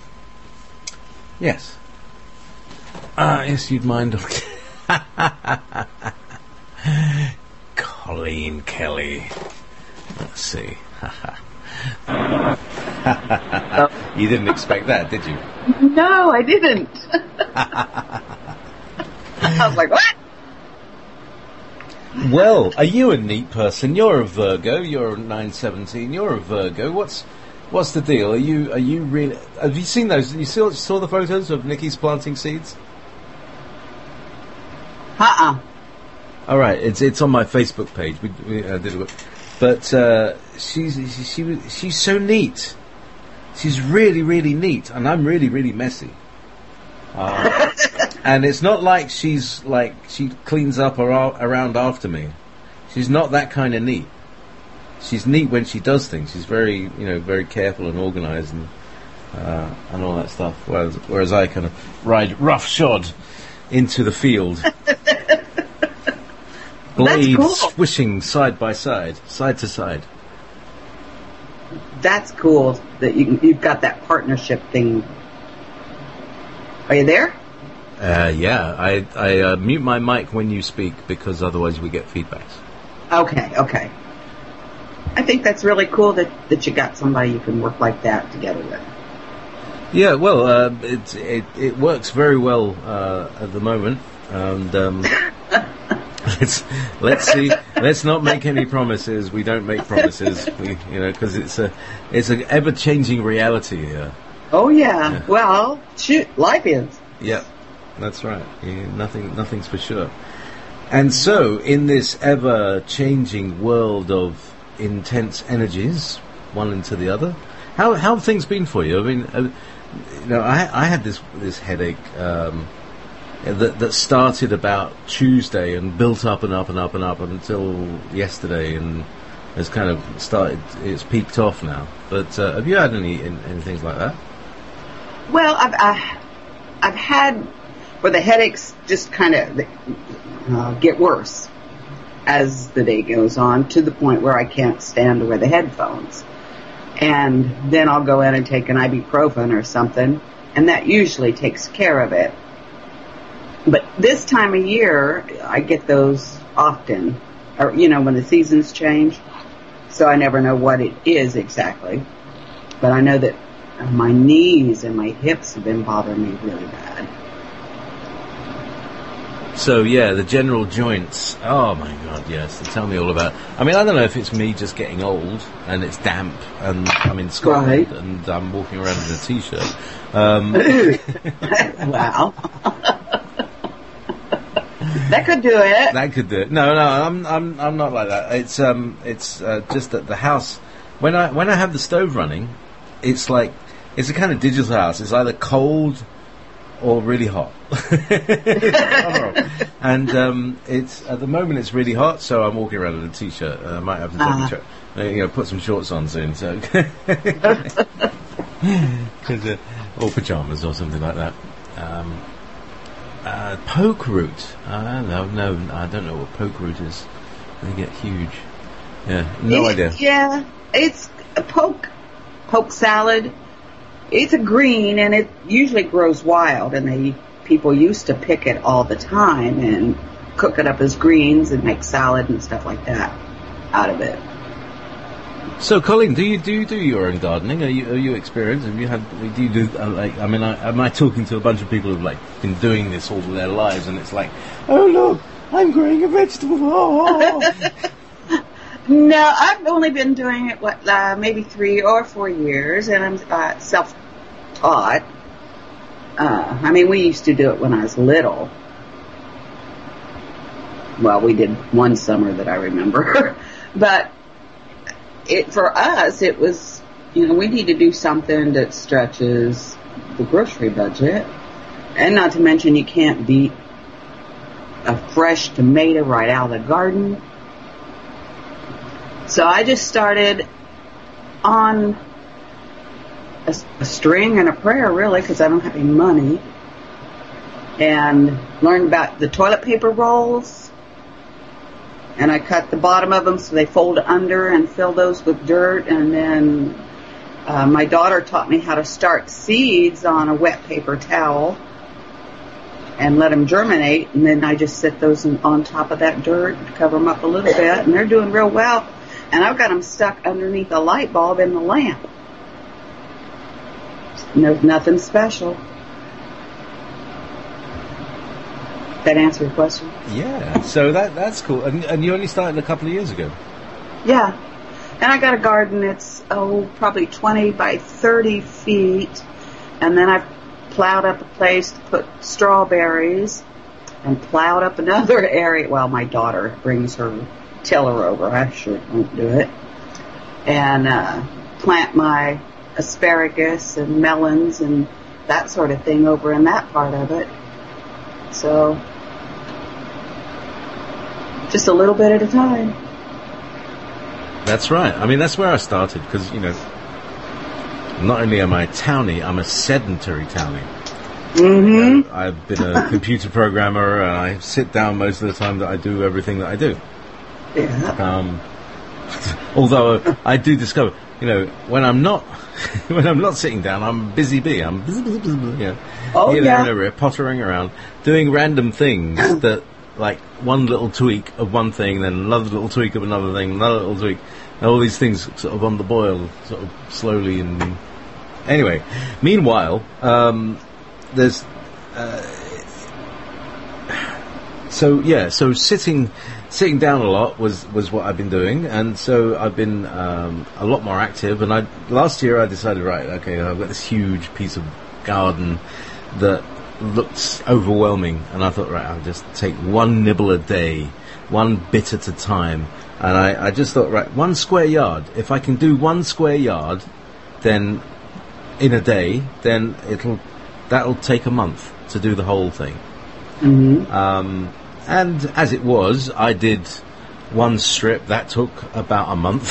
Yes. Ah, uh, yes, you'd mind. Colleen Kelly. Let's see. You didn't expect that, did you? No, I didn't. I was like, what? Well, are you a neat person? You're a Virgo. You're nine seventeen. You're a Virgo. What's What's the deal? Are you are you really? Have you seen those? You saw saw the photos of Nikki's planting seeds? Uh-uh. All right, it's it's on my Facebook page. We, we uh, did it, but uh, she's she, she she's so neat. She's really really neat, and I'm really really messy. Uh, and it's not like she's like she cleans up ar- around after me. She's not that kind of neat. She's neat when she does things. She's very, you know, very careful and organised and uh, and all that stuff. Whereas, whereas I kind of ride roughshod into the field, blades cool. swishing side by side, side to side. That's cool that you you've got that partnership thing. Are you there? Uh, yeah, I I uh, mute my mic when you speak because otherwise we get feedbacks. Okay, okay. I think that's really cool that, that you got somebody you can work like that together with. Yeah, well, uh, it, it it works very well uh, at the moment, and um, let's let's see. Let's not make any promises. We don't make promises, we, you know, because it's a it's an ever changing reality here. Oh yeah. yeah. Well, shoot, life is. Yeah, that's right. Yeah, nothing nothing's for sure. And so, in this ever changing world of intense energies, one into the other. How how have things been for you? I mean, uh, you know, I I had this this headache um, that that started about Tuesday and built up and up and up and up until yesterday, and has kind of started. It's peaked off now. But uh, have you had any any things like that? Well, I've I, I've had where the headaches just kind of uh, get worse as the day goes on, to the point where I can't stand to wear the headphones. And then I'll go in and take an ibuprofen or something, and that usually takes care of it. but this time of year, I get those often, or, you know, when the seasons change. So I never know what it is exactly. But I know that my knees and my hips have been bothering me really bad. So, yeah, the general joints. Oh, my God, yes. Tell me all about it. I mean, I don't know if it's me just getting old and it's damp and I'm in Scotland Right. and I'm walking around in a T-shirt. Um, Wow. That could do it. that could do it. No, no, I'm I'm, I'm not like that. It's um, it's uh, just that the house, when I when I have the stove running, it's like, it's a kind of digital house. It's either cold or really hot. And um, it's at the moment it's really hot, so I'm walking around in a T-shirt. Uh, I might have to take Ah. a tra- uh, you know, put some shorts on soon, so 'Cause, uh, or pajamas or something like that. Um, uh, poke root. Uh, no, no, I don't know what poke root is. They get huge. Yeah, no It- idea. Yeah, it's a poke, poke salad. It's a green, and it usually grows wild, and they people used to pick it all the time and cook it up as greens and make salad and stuff like that out of it. So, Colleen, do you do you do your own gardening? Are you are you experienced? Have you had? Do you do uh, like? I mean, I, am I talking to a bunch of people who've like been doing this all their lives, and it's like, oh look, I'm growing a vegetable. Oh. No, I've only been doing it what uh, maybe three or four years, and I'm uh, self-taught. Uh, I mean, we used to do it when I was little. Well, we did one summer that I remember, but it for us it was, you know, we need to do something that stretches the grocery budget, and not to mention you can't beat a fresh tomato right out of the garden. So I just started on a, a string and a prayer, really, because I don't have any money, and learned about the toilet paper rolls. And I cut the bottom of them so they fold under and fill those with dirt. And then uh, my daughter taught me how to start seeds on a wet paper towel and let them germinate. And then I just set those in, on top of that dirt, cover them up a little bit, and they're doing real well. And I've got them stuck underneath a light bulb in the lamp. No, nothing special. That answer your question? Yeah, so that that's cool. And, and you only started a couple of years ago. Yeah. And I got a garden that's, oh, probably twenty by thirty feet. And then I've plowed up a place to put strawberries and plowed up another area. Well, my daughter brings her tiller over. I sure won't do it. And uh, plant my asparagus and melons and that sort of thing over in that part of it. So, just a little bit at a time. That's right. I mean, that's where I started because, you know, not only am I a townie, I'm a sedentary townie. Mm-hmm. Uh, I've been a computer programmer and I sit down most of the time that I do everything that I do. Yeah. Um, although I do discover, you know, when I'm not when I'm not sitting down, I'm a busy bee. I'm busy, busy, busy, you know, Oh, here, there, yeah. and everywhere, pottering around, doing random things that, like, one little tweak of one thing, then another little tweak of another thing, another little tweak, and all these things sort of on the boil, sort of slowly. And anyway, meanwhile, um, there's uh, so yeah, so sitting. Sitting down a lot was, was what I've been doing, and so I've been um, a lot more active. And I last year I decided, right, okay, I've got this huge piece of garden that looks overwhelming, and I thought, right, I'll just take one nibble a day, one bit at a time. And I, I just thought, right, one square yard. If I can do one square yard, then in a day, then it'll that'll take a month to do the whole thing. Mm-hmm. Um, And as it was, I did one strip that took about a month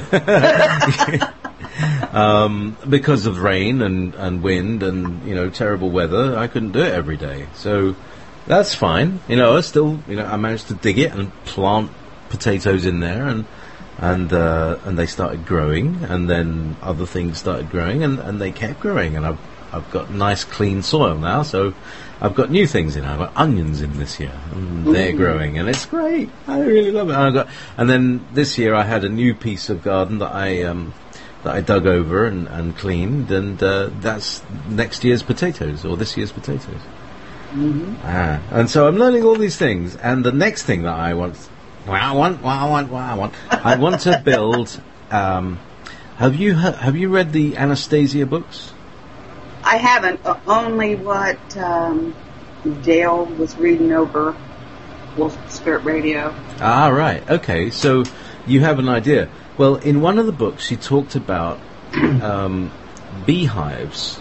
um, because of rain and, and wind and, you know, terrible weather. I couldn't do it every day, so that's fine. You know, I still, you know, I managed to dig it and plant potatoes in there, and and uh, and they started growing, and then other things started growing, and, and they kept growing, and I've I've got nice clean soil now, so I've got new things in. I've got onions in this year, and they're Ooh. growing, and it's great. I really love it. And, I got, and then this year I had a new piece of garden that I um, that I dug over and, and cleaned, and uh, that's next year's potatoes or this year's potatoes. Mm-hmm. Ah, and so I'm learning all these things, and the next thing that I want, what I want, what I want, what I want, I want to build. Um, have you he- have you read the Anastasia books? I haven't. Uh, only what um, Dale was reading over Wolf Spirit Radio. Ah, right. Okay, so you have an idea. Well, in one of the books, she talked about um, beehives,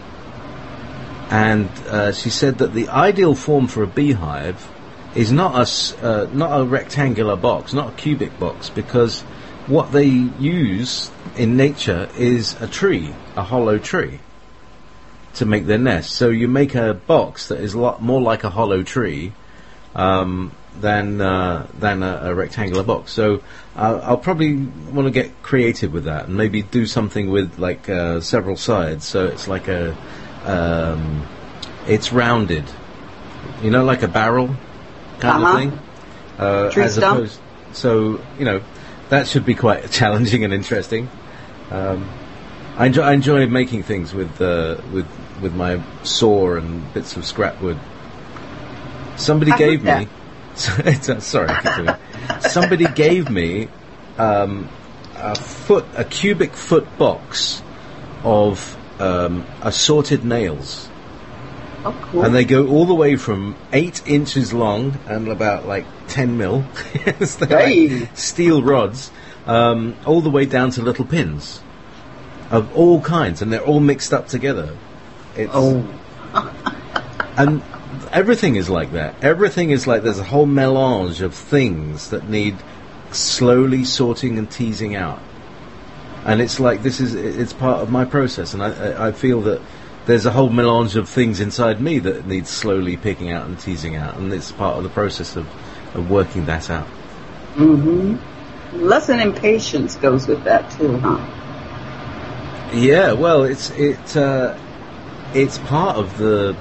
and uh, she said that the ideal form for a beehive is not a s- uh, not a rectangular box, not a cubic box, because what they use in nature is a tree, a hollow tree, to make their nest. So you make a box that is a lot more like a hollow tree um, than uh, than a, a rectangular box. So uh, I'll probably want to get creative with that and maybe do something with like uh, several sides. So it's like a um, it's rounded, you know, like a barrel kind Uh-huh. of thing. Uh, Tree as stump. opposed, so you know, that should be quite challenging and interesting. Um, I enjoy, I enjoy making things with uh, with with my saw and bits of scrap wood. Somebody I gave heard me. Sorry, I keep doing it. Somebody gave me um, a foot, a cubic foot box of um, assorted nails, Oh, cool. and they go all the way from eight inches long and about like ten mil, Yes, they're Hey. like steel rods, um, all the way down to little pins of all kinds, and they're all mixed up together. It's, oh, and everything is like that. Everything is like there's a whole melange of things that need slowly sorting and teasing out. And it's like this is it's part of my process, and I, I I feel that there's a whole melange of things inside me that needs slowly picking out and teasing out, and it's part of the process of, of working that out. mm-hmm. Lesson in patience goes with that too, huh? Yeah, well, it's it uh, it's part of the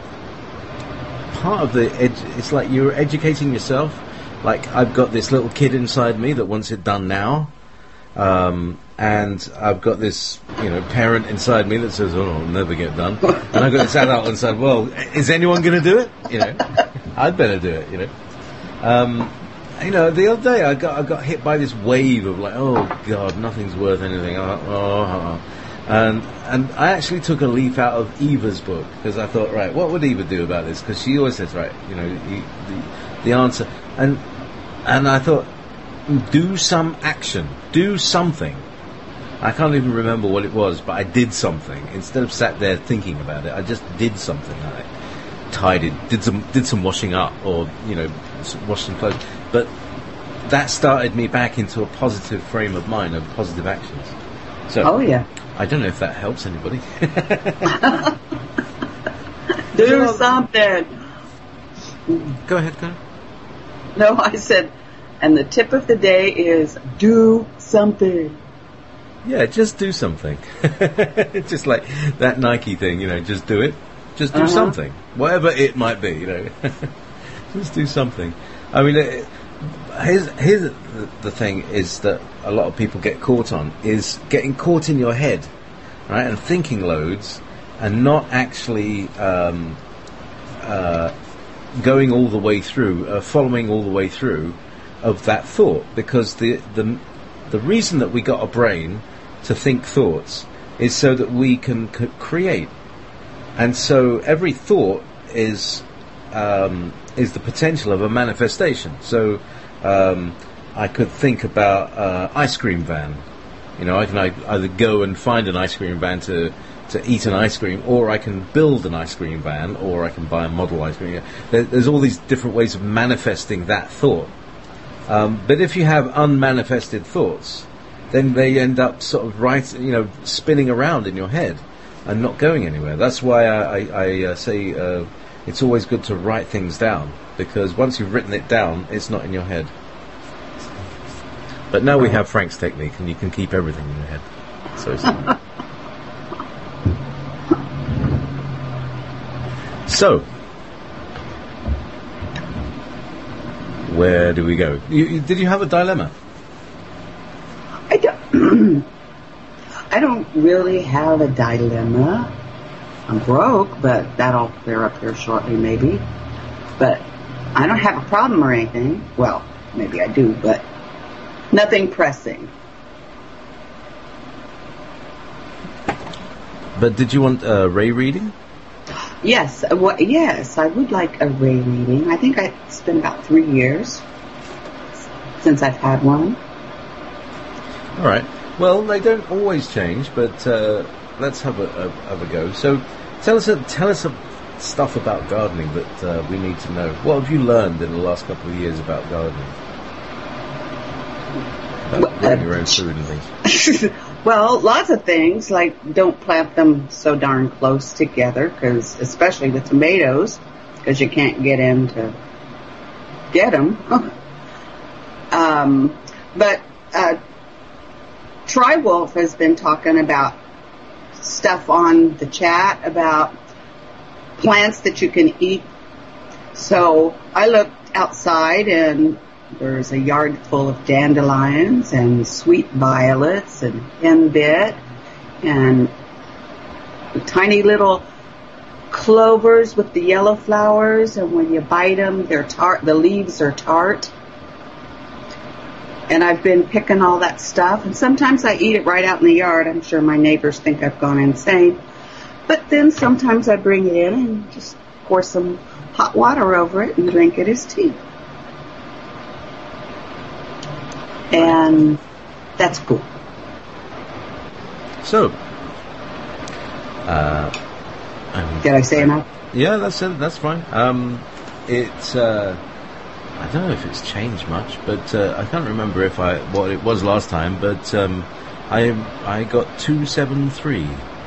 part of the ed- it's like you're educating yourself. Like I've got this little kid inside me that wants it done now, um, and I've got this you know parent inside me that says, "Oh, it'll never get done," and I've got this adult inside. Well, is anyone going to do it? You know, I'd better do it. You know, um, you know. The other day I got I got hit by this wave of like, oh God, nothing's worth anything. Oh, oh, oh. And and I actually took a leaf out of Eva's book because I thought, right, what would Eva do about this? Because she always says, right, you know, the, the the answer. And and I thought, do some action, do something. I can't even remember what it was, but I did something instead of sat there thinking about it. I just did something. I tidied, did some did some washing up, or you know, s- washed some clothes. But that started me back into a positive frame of mind of positive actions. So. Oh yeah. I don't know if that helps anybody. Do something. Go ahead, go ahead. No, I said, and the tip of the day is do something. Yeah, just do something. Just like that Nike thing, you know, just do it. Just do Uh-huh. something. Whatever it might be, you know. Just do something. I mean, it, here's, here's the, the thing is that a lot of people get caught on, is getting caught in your head, right, and thinking loads, and not actually um, uh, going all the way through, uh, following all the way through of that thought, because the the the reason that we got a brain to think thoughts is so that we can c- create, and so every thought is um, is the potential of a manifestation. So um, I could think about uh, ice cream van. You know, I can I, either go and find an ice cream van to to eat an ice cream, or I can build an ice cream van, or I can buy a model ice cream. There, there's all these different ways of manifesting that thought. Um, but if you have unmanifested thoughts, then they end up sort of right, you know, spinning around in your head and not going anywhere. That's why I, I, I uh, say uh, it's always good to write things down, because once you've written it down, it's not in your head. But now we have Frank's technique, and you can keep everything in your head. So it's So, where do we go? You, you, did you have a dilemma? I don't. I don't really have a dilemma. I'm broke, but that'll clear up here shortly, maybe. But I don't have a problem or anything. Well, maybe I do, but nothing pressing. But did you want a Ray reading? Yes, uh, well, yes, I would like a Ray reading. I think I, it's been about three years since I've had one. All right. Well, they don't always change, but uh, let's have a, a have a go. So, tell us a, tell us a, stuff about gardening that uh, we need to know. What have you learned in the last couple of years about gardening? About Well, growing uh, your own food and things. Well, lots of things, like don't plant them so darn close together, because especially the tomatoes, because you can't get in to get them. um, but uh, Tri-Wolf has been talking about stuff on the chat about plants that you can eat. So I looked outside and there's a yard full of dandelions and sweet violets and henbit and tiny little clovers with the yellow flowers, and when you bite them, they're tart. The leaves are tart. And I've been picking all that stuff, and sometimes I eat it right out in the yard. I'm sure my neighbors think I've gone insane. But then sometimes I bring it in and just pour some hot water over it and drink it as tea. And that's cool. So, uh, um, Did I say enough? yeah, that's it. That's fine. Um, it's uh, I don't know if it's changed much, but uh, I can't remember if I what it was last time. But um, I I got two seven three.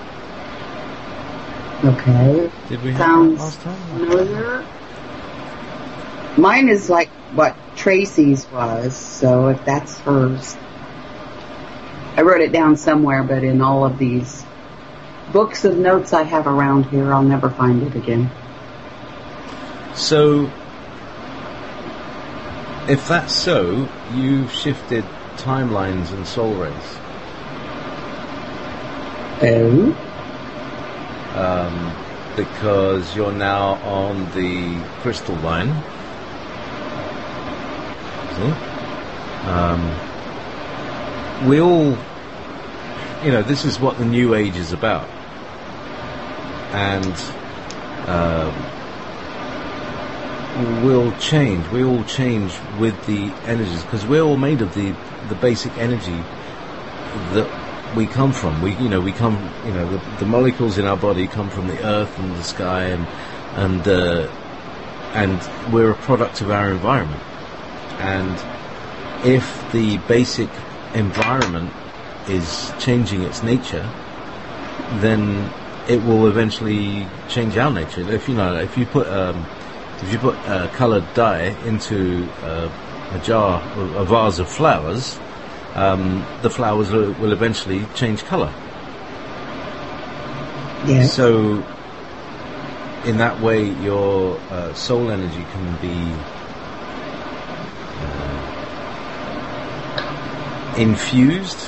Okay. Did we have Sounds that last time? familiar. Mine is like what Tracy's was, so if that's hers. I wrote it down somewhere, but in all of these books of notes I have around here, I'll never find it again. So, if that's so, you've shifted timelines and soul rays. Oh? Um, because you're now on the crystal line. See? Um, we all, you know, this is what the New Age is about. And um, we'll change. We all change with the energies, because we're all made of the, the basic energy that we come from. We, you know, we come, you know, the, the molecules in our body come from the earth and the sky, and and uh, and we're a product of our environment. And if the basic environment is changing its nature, then it will eventually change our nature. If you know, if you put um, if you put uh, coloured dye into uh, a jar, a vase of flowers, um, the flowers will, will eventually change colour. Yes. So, in that way, your uh, soul energy can be uh, infused,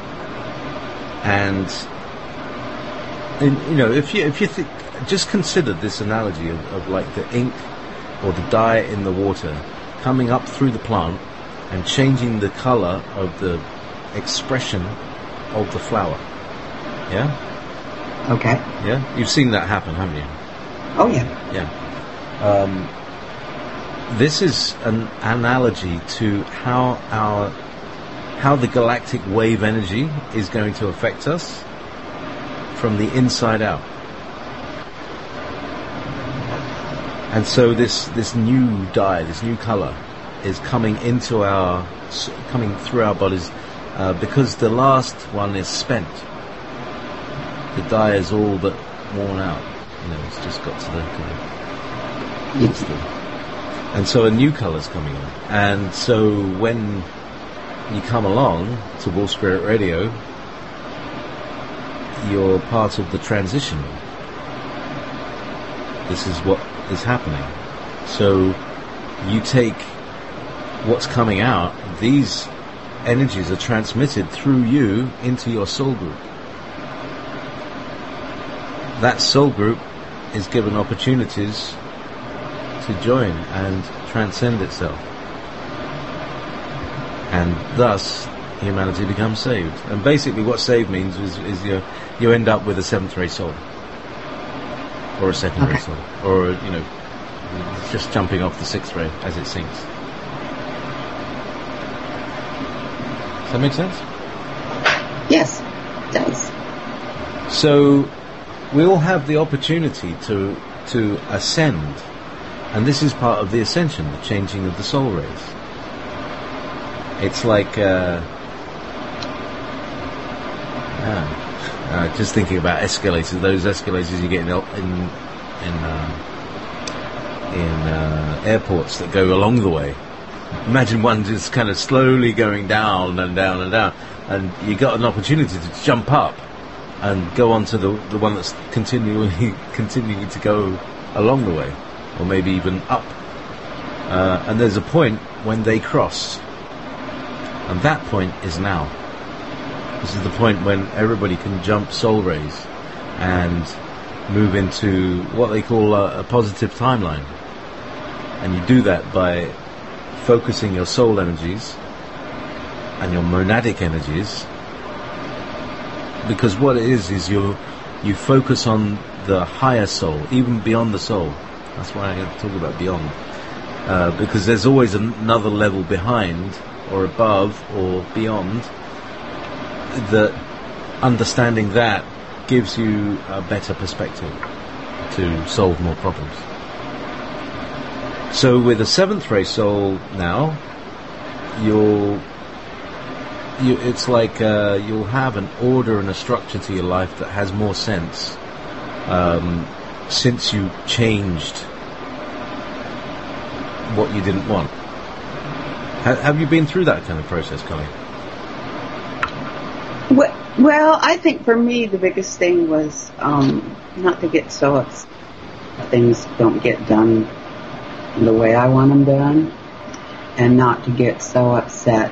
and in, you know, if you if you th- just consider this analogy of, of like the ink or the dye in the water coming up through the plant and changing the colour of the expression of the flower. Yeah? Okay. Yeah? You've seen that happen, haven't you? Oh, yeah. Yeah. Um, this is an analogy to how our how the galactic wave energy is going to affect us from the inside out. And so this this new dye, this new colour, is coming into our, coming through our bodies, uh, because the last one is spent. The dye is all but worn out. You know, it's just got to the kind of, it's the, and so a new colour's coming in. And so when you come along to Wolf Spirit Radio, you're part of the transition. This is what is happening. So you take what's coming out, these energies are transmitted through you into your soul group. That soul group is given opportunities to join and transcend itself. And thus, humanity becomes saved. And basically what saved means is, is you, you end up with a seventh ray soul. Or a second ray Okay. soul. Or, you know, just jumping off the sixth ray as it sinks. Does that make sense? Yes, it does. So we all have the opportunity to to ascend, and this is part of the ascension, the changing of the soul rays. It's like uh, yeah, uh, just thinking about escalators. Those escalators you get in in in, uh, in uh, airports that go along the way. Imagine one just kind of slowly going down and down and down, and you got an opportunity to jump up and go on to the the one that's continually continuing to go along the way, or maybe even up. Uh, and there's a point when they cross, and that point is now. This is the point when everybody can jump soul rays and move into what they call a, a positive timeline. And you do that by focusing your soul energies and your monadic energies, because what it is is you you focus on the higher soul, even beyond the soul. That's why I talk about beyond, uh, because there's always another level behind or above or beyond. That understanding that gives you a better perspective to solve more problems. So with a seventh ray soul now, you'll, you, it's like uh, you'll have an order and a structure to your life that has more sense um, since you changed what you didn't want. Ha- have you been through that kind of process, Colleen? Well, well, I think for me the biggest thing was um, not to get so upset things don't get done the way I want them done, and not to get so upset,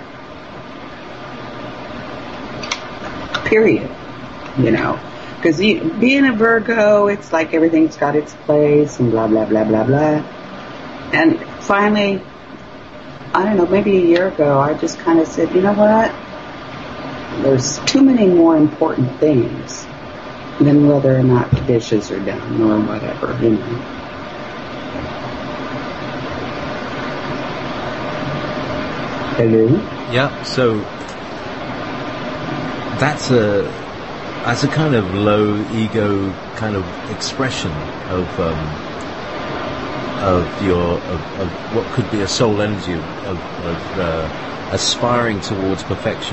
period, you know, because being a Virgo, it's like everything's got its place and blah, blah, blah, blah, blah. And finally, I don't know, maybe a year ago, I just kind of said, you know what, there's too many more important things than whether or not the dishes are done or whatever, you know. Hello? Yeah, so that's a that's a kind of low ego kind of expression of um, of your of, of what could be a soul energy of, of, of uh, aspiring towards perfection.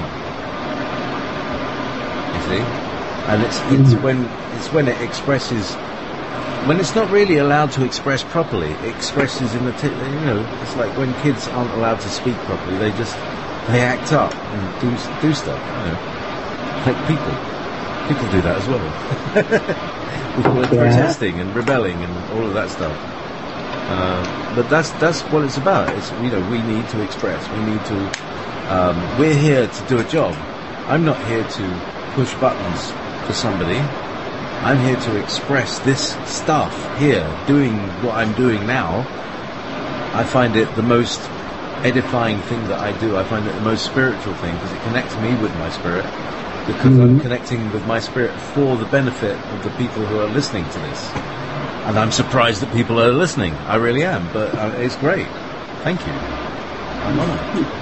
You see, and it's it's when it's when it expresses. When it's not really allowed to express properly, it expresses in the, t- you know, it's like when kids aren't allowed to speak properly, they just, they act up and do do stuff, you know. Like people. People do that as well. We call it Yeah. protesting and rebelling and all of that stuff. Uh, but that's that's what it's about. It's, you know, we need to express, we need to, um, we're here to do a job. I'm not here to push buttons for somebody. I'm here to express this stuff here, doing what I'm doing now. I find it the most edifying thing that I do. I find it the most spiritual thing because it connects me with my spirit, because mm-hmm. I'm connecting with my spirit for the benefit of the people who are listening to this. And I'm surprised that people are listening. I really am, but uh, it's great. Thank you. I'm honored.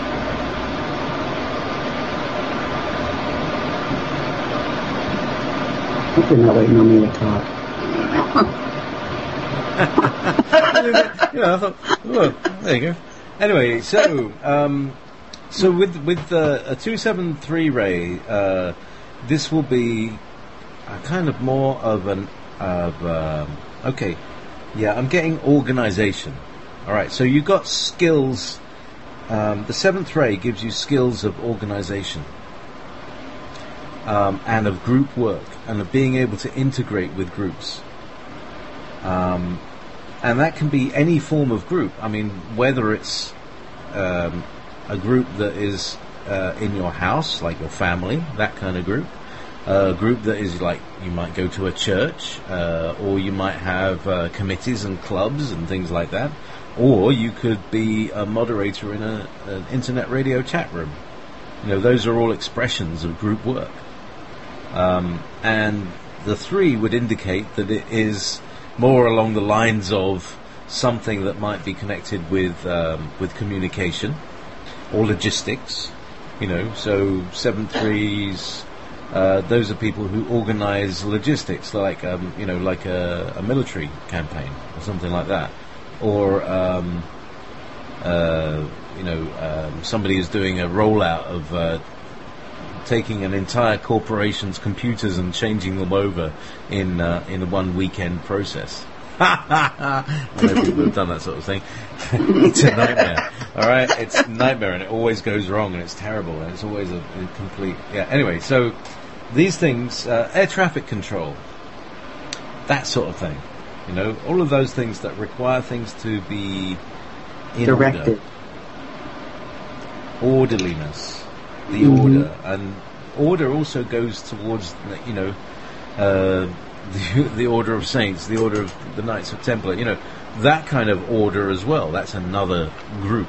I think you're not waiting on me to talk. you know, I thought, oh, there you go. Anyway, so um, so with with the a two seven three ray, uh, this will be a kind of more of an of um, okay, yeah. I'm getting organisation. All right, so you got skills. Um, the seventh ray gives you skills of organisation. Um, and of group work, and of being able to integrate with groups. Um, and that can be any form of group. I mean, whether it's um, a group that is uh, in your house, like your family, that kind of group. A group that is like, you might go to a church, uh, or you might have uh, committees and clubs and things like that. Or you could be a moderator in a, an internet radio chat room. You know, those are all expressions of group work. Um, and the three would indicate that it is more along the lines of something that might be connected with um, with communication or logistics. You know, so seven threes, uh, those are people who organize logistics, like um, you know, like a, a military campaign or something like that. Or, um, uh, you know, um, somebody is doing a rollout of uh, taking an entire corporation's computers and changing them over in uh, in a one weekend process. I know people have done that sort of thing. It's a nightmare. All right, it's a nightmare, and it always goes wrong, and it's terrible, and it's always a, a complete. Yeah. Anyway, so these things, uh, air traffic control, that sort of thing. You know, all of those things that require things to be in directed. Order. Orderliness, the Mm-hmm. order, and order also goes towards, you know, uh, the, the order of saints, the order of the Knights of Templar. You know, that kind of order as well. That's another group.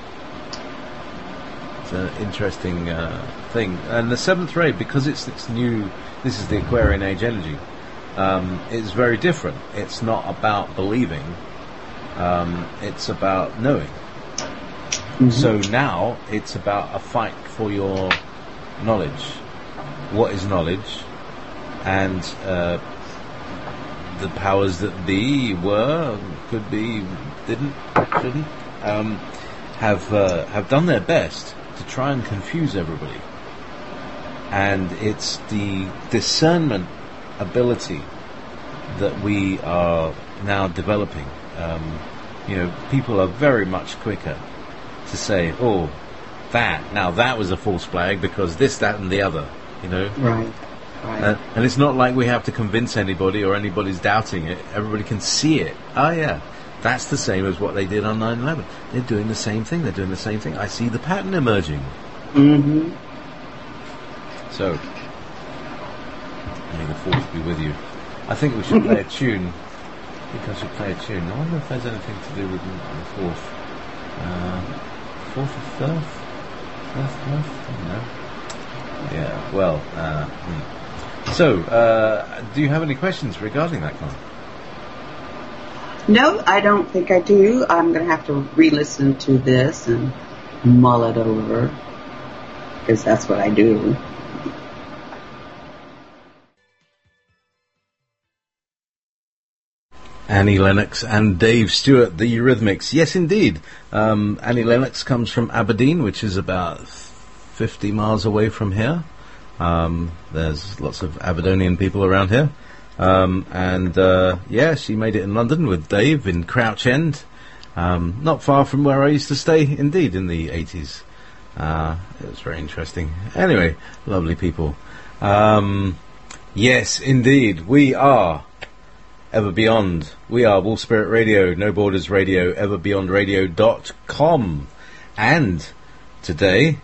It's an interesting uh, thing. And the seventh ray, because it's it's new. This is the Aquarian Age energy. Um, it's very different. It's not about believing. Um, it's about knowing. Mm-hmm. So now it's about a fight for your knowledge. What is knowledge? And uh, the powers that be, were, could be, didn't, shouldn't, um, have uh, have done their best to try and confuse everybody. And it's the discernment ability that we are now developing. Um, you know, people are very much quicker to say, oh, that, now that was a false flag because this, that and the other, you know. Right, right. Uh, and it's not like we have to convince anybody or anybody's doubting it. Everybody can see it. Oh yeah, that's the same as what they did on nine eleven. They're doing the same thing. They're doing the same thing. I see the pattern emerging. Mm-hmm. So, may the fourth be with you. I think we should play a tune. I think I should play a tune. I wonder if there's anything to do with the fourth. Uh, fourth or fifth? First, fourth? I don't know. Yeah, well, uh, hmm. So, uh, do you have any questions regarding that, Colin? No, I don't think I do. I'm going to have to re-listen to this and mull it over, because that's what I do. Annie Lennox and Dave Stewart, the Eurythmics. Yes, indeed. Um, Annie Lennox comes from Aberdeen, which is about fifty miles away from here. Um, there's lots of Aberdonian people around here. Um, and, uh, yeah, she made it in London with Dave in Crouch End. Um, not far from where I used to stay, indeed, in the eighties. Uh, it was very interesting. Anyway, lovely people. Um, yes, indeed, we are Ever Beyond. We are Wolf Spirit Radio, No Borders Radio, ever beyond radio dot com. And today,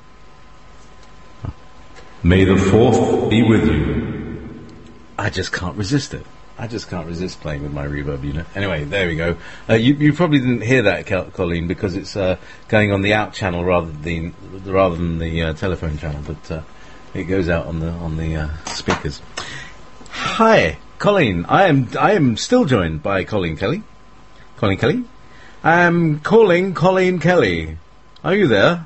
may the fourth be with you. I just can't resist it. I just can't resist playing with my reverb unit. Anyway, there we go. Uh, you, you probably didn't hear that, Colleen, because it's uh, going on the out channel rather than rather than the uh, telephone channel, but uh, it goes out on the on the uh, speakers. Hi, Colleen. I am I am still joined by Colleen Kelly. Colleen Kelly. I'm calling Colleen Kelly. Are you there?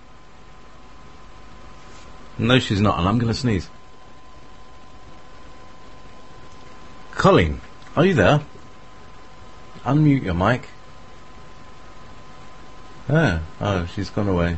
No, she's not, and I'm going to sneeze. Colleen, are you there? Unmute your mic. Oh, oh, she's gone away.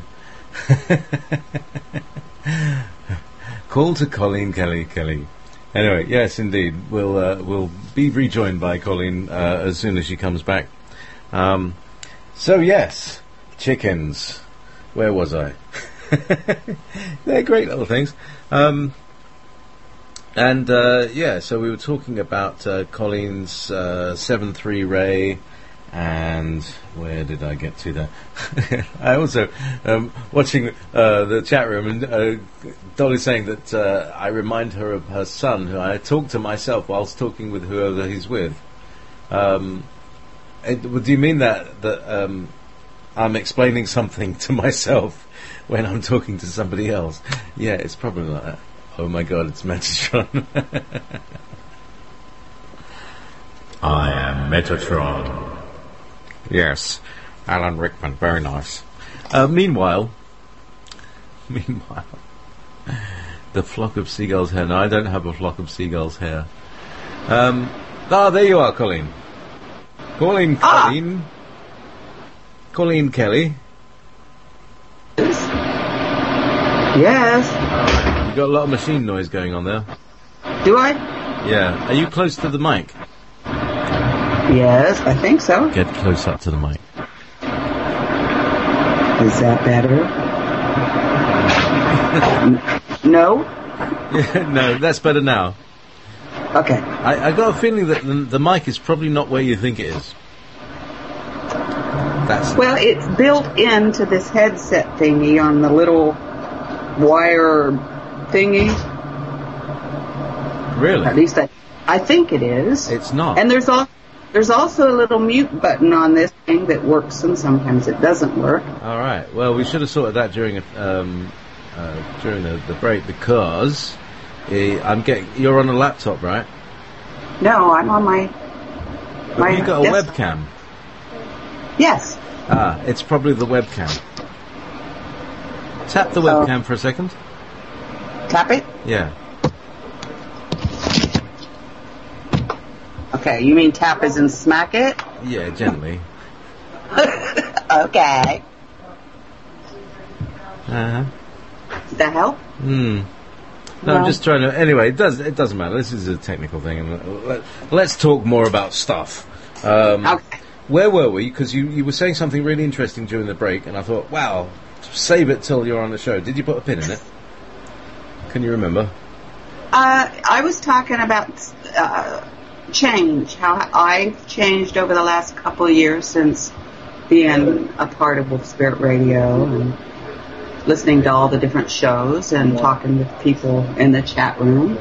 Call to Colleen Kelly Kelly. Anyway, yes, indeed, we'll uh, we'll be rejoined by Colleen uh, as soon as she comes back. Um, so yes, chickens. Where was I? They're great little things. Um, And, uh, yeah, so we were talking about uh, Colleen's uh, seven three ray, and where did I get to there? I also, um, watching uh, the chat room, and uh, Dolly's saying that uh, I remind her of her son, who I talk to myself whilst talking with whoever he's with. Um, it, do you mean that, that um, I'm explaining something to myself when I'm talking to somebody else? Yeah, it's probably like that. Oh my God, it's Metatron. I am Metatron. Yes, Alan Rickman, very nice. Uh, meanwhile, meanwhile, the flock of seagulls' hair. No, I don't have a flock of seagulls' hair. Um, ah, there you are, Colleen. Colleen, Ah. Colleen. Colleen Kelly. Yes. You've got a lot of machine noise going on there. Do I? Yeah. Are you close to the mic? Yes, I think so. Get close up to the mic. Is that better? N- no? Yeah, no, that's better now. Okay. I, I got a feeling that the, the mic is probably not where you think it is. That's Well, it's built into this headset thingy on the little wire thingy. really. At least I, I think it is. It's not. And there's al- there's also a little mute button on this thing that works and sometimes it doesn't work. All right. Well, we should have sorted that during a, um, uh, during the, the break because uh, I'm getting. You're on a laptop, right? No, I'm on my my. Have you got a desk- webcam? Yes. Ah, it's probably the webcam. Tap the Oh. webcam for a second. Tap it. Yeah. Okay. You mean tap as in smack it? Yeah, gently. Okay. Uh-huh. Does that help? Hmm. No, I'm No. just trying to. Anyway, it does. It doesn't matter. This is a technical thing, and let, let's talk more about stuff. Um, Okay. Where were we? Because you, you were saying something really interesting during the break, and I thought, wow, save it till you're on the show. Did you put a pin in it? Can you remember? Uh, I was talking about uh, change, how I've changed over the last couple of years since being a part of Wolf Spirit Radio and listening to all the different shows and talking with people in the chat room.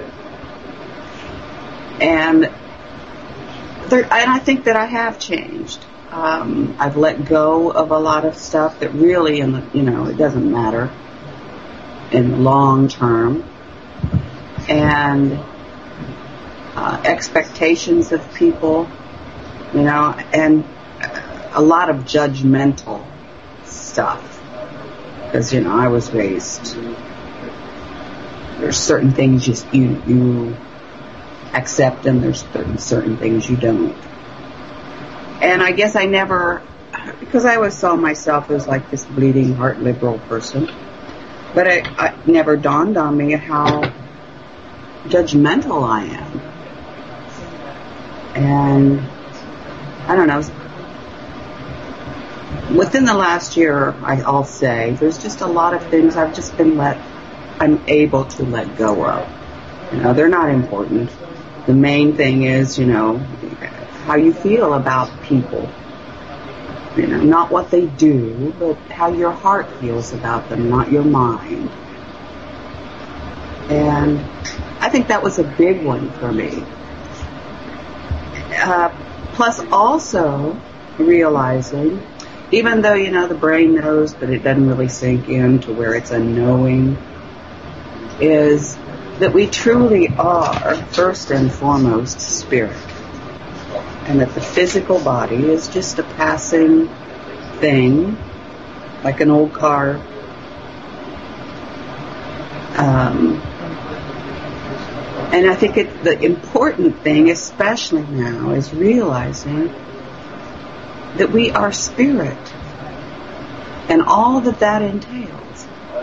And there, and I think that I have changed. Um, I've let go of a lot of stuff that really, in the, you know, it doesn't matter in the long term. And uh, expectations of people, you know, and a lot of judgmental stuff. Because, you know, I was raised, there's certain things you, you, you accept and there's certain, certain things you don't. And I guess I never, because I always saw myself as like this bleeding heart liberal person, but it, it never dawned on me how judgmental I am. And I don't know, within the last year, I, I'll say, there's just a lot of things I've just been let, I'm able to let go of. You know, they're not important. The main thing is, you know, how you feel about people. You know, not what they do, but how your heart feels about them, not your mind. And I think that was a big one for me. Uh, plus also realizing, even though, you know, the brain knows, but it doesn't really sink in to where it's a knowing, is that we truly are, first and foremost, spirit. And that the physical body is just a passing thing, like an old car. Um, and I think it, the important thing, especially now, is realizing that we are spirit and all that that entails.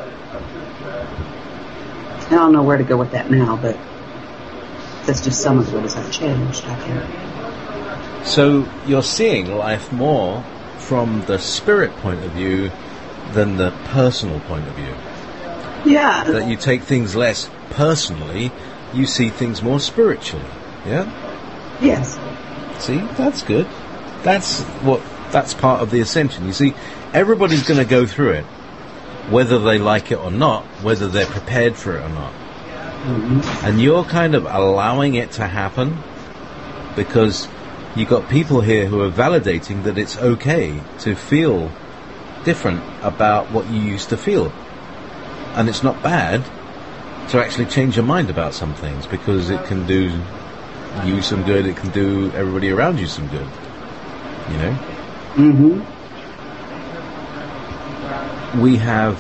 I don't know where to go with that now, but that's just some of the ways I've changed, I think. So you're seeing life more from the spirit point of view than the personal point of view. Yeah. That you take things less personally. you see things more spiritually. Yeah? Yes. See, that's good. That's what, that's part of the ascension. You see, everybody's going to go through it, whether they like it or not, whether they're prepared for it or not. Mm-hmm. And you're kind of allowing it to happen because you've got people here who are validating that it's okay to feel different about what you used to feel. And it's not bad to actually change your mind about some things because it can do you some good, it can do everybody around you some good. You know? Mm-hmm. We have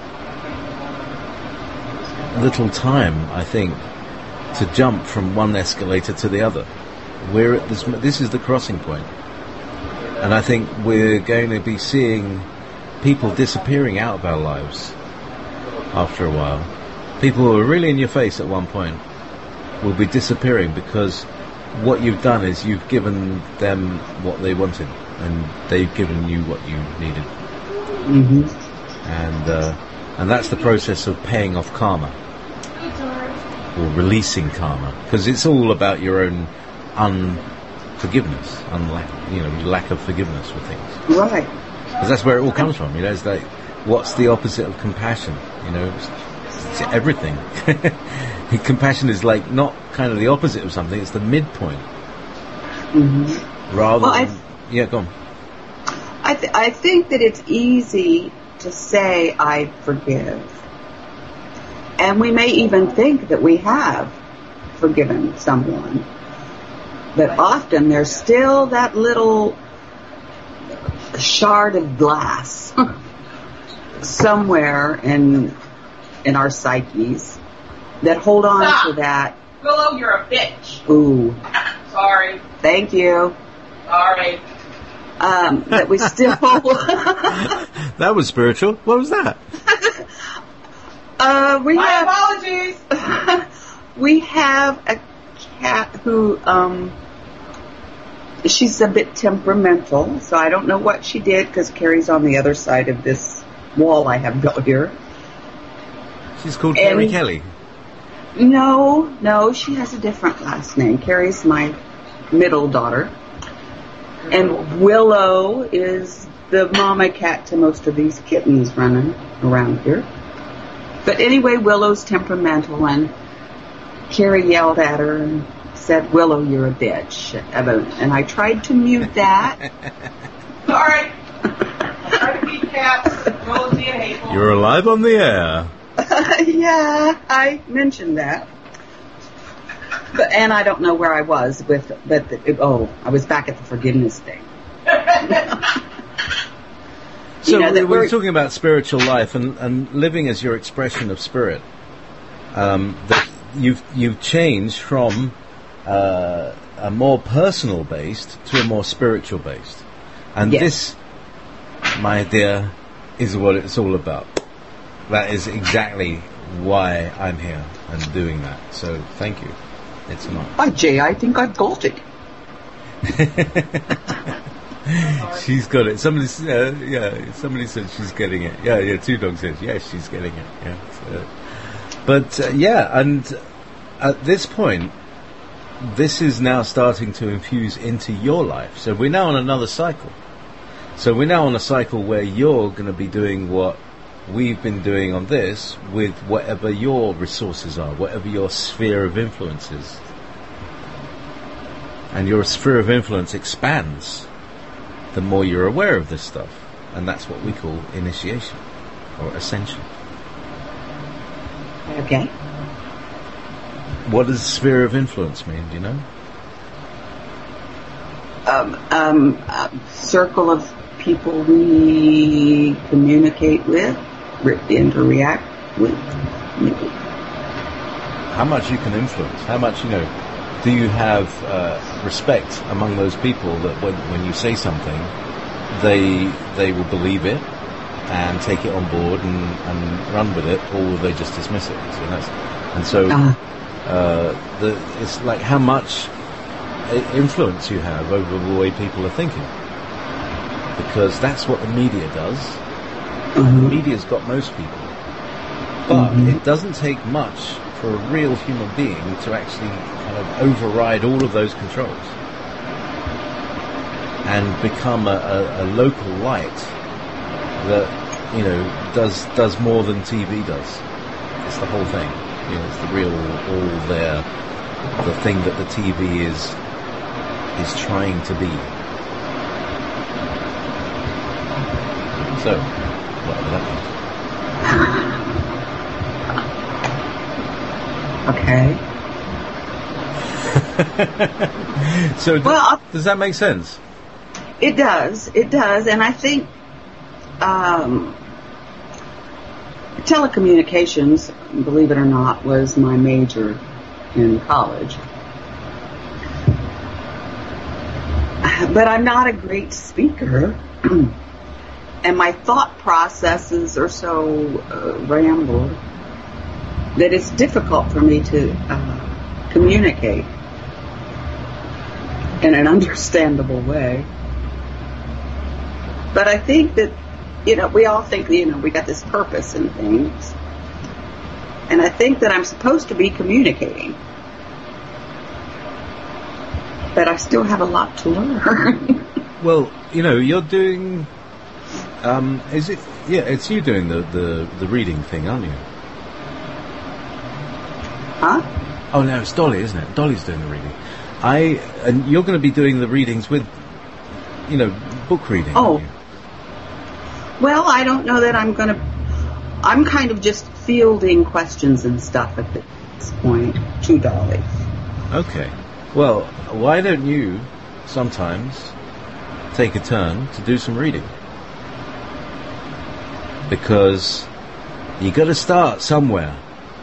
little time, I think, to jump from one escalator to the other. We're at this, this is the crossing point. And I think we're going to be seeing people disappearing out of our lives after a while. People who are really in your face at one point will be disappearing because what you've done is you've given them what they wanted and they've given you what you needed. Mm-hmm. And uh, and that's the process of paying off karma or releasing karma, because it's all about your own unforgiveness, unlack, you know, lack of forgiveness for things. Right. Because that's where it all comes from. You know, it's like, what's the opposite of compassion? You know, it's, it's everything. Compassion is like not kind of the opposite of something; it's the midpoint. Mm-hmm. Rather well, than, I th- yeah, go on. I th- I think that it's easy to say I forgive, and we may even think that we have forgiven someone, but often there's still that little shard of glass somewhere in in our psyches that hold on Stop. to that. Willow, you're a bitch. Ooh. Sorry. Thank you. Sorry. Um, that we still. That was spiritual. What was that? uh, we My have. apologies. We have a cat who, um, she's a bit temperamental, so I don't know what she did because Carrie's on the other side of this wall I have built here. She's called And- Carrie Kelly. No, no, she has a different last name. Carrie's my middle daughter. And Willow is the mama cat to most of these kittens running around here. But anyway, Willow's temperamental, and Carrie yelled at her and said, "Willow, you're a bitch." And I tried to mute that. Sorry. I try to keep cats. Willow's being hateful. You're alive on the air. Yeah, I mentioned that. But, and I don't know where I was with, but the, oh, I was back at the forgiveness thing. So You know, we that we're we're- talking about spiritual life and, and living as your expression of spirit. Um, that you've you've changed from uh, a more personal based to a more spiritual based, and Yes. this, my dear, is what it's all about. That is exactly why I'm here and doing that. So thank you. It's not. Hi, Jay, I think I've got it. She's got it. Somebody, uh, yeah, somebody said she's getting it. Yeah, yeah. Two dogs said, yes, she's getting it. Yeah. So. But uh, yeah, and at this point, this is now starting to infuse into your life. So we're now on another cycle. So we're now on a cycle where you're going to be doing what we've been doing on this with whatever your resources are, whatever your sphere of influence is. And your sphere of influence expands the more you're aware of this stuff. And that's what we call initiation or ascension. Okay. What does sphere of influence mean, do you know? Um, um, a circle of people we communicate with, re- interact with. Maybe. How much you can influence, how much, you know, do you have uh, respect among those people that when, when you say something, they they will believe it and take it on board and, and run with it, or will they just dismiss it? So that's, and so Uh, uh, the, it's like how much i- influence you have over the way people are thinking. Because that's what the media does. And the mhm. media's got most people. But Mhm. it doesn't take much for a real human being to actually kind of override all of those controls and become a, a, a local light that, you know, does does more than T V does. It's the whole thing. You know, it's the real, all there, the thing that the T V is is trying to be. So, whatever that Okay. means. So, d- Well, I'll- does that make sense? It does. It does. And I think um, telecommunications, believe it or not, was my major in college. But I'm not a great speaker. And my thought processes are so uh, rambled that it's difficult for me to uh, communicate in an understandable way. But I think that, you know, we all think, you know, we got this purpose in things. And I think that I'm supposed to be communicating. But I still have a lot to learn. Well, you know, you're doing. Um, is it? Yeah, it's you doing the, the, the reading thing, aren't you? Huh? Oh no, it's Dolly, isn't it? Dolly's doing the reading. I and you're going to be doing the readings with, you know, book reading. Oh. Aren't you? Well, I don't know that I'm going to... I'm kind of just fielding questions and stuff at this point to Dolly. Okay. Well, why don't you sometimes take a turn to do some reading? Because you got to start somewhere.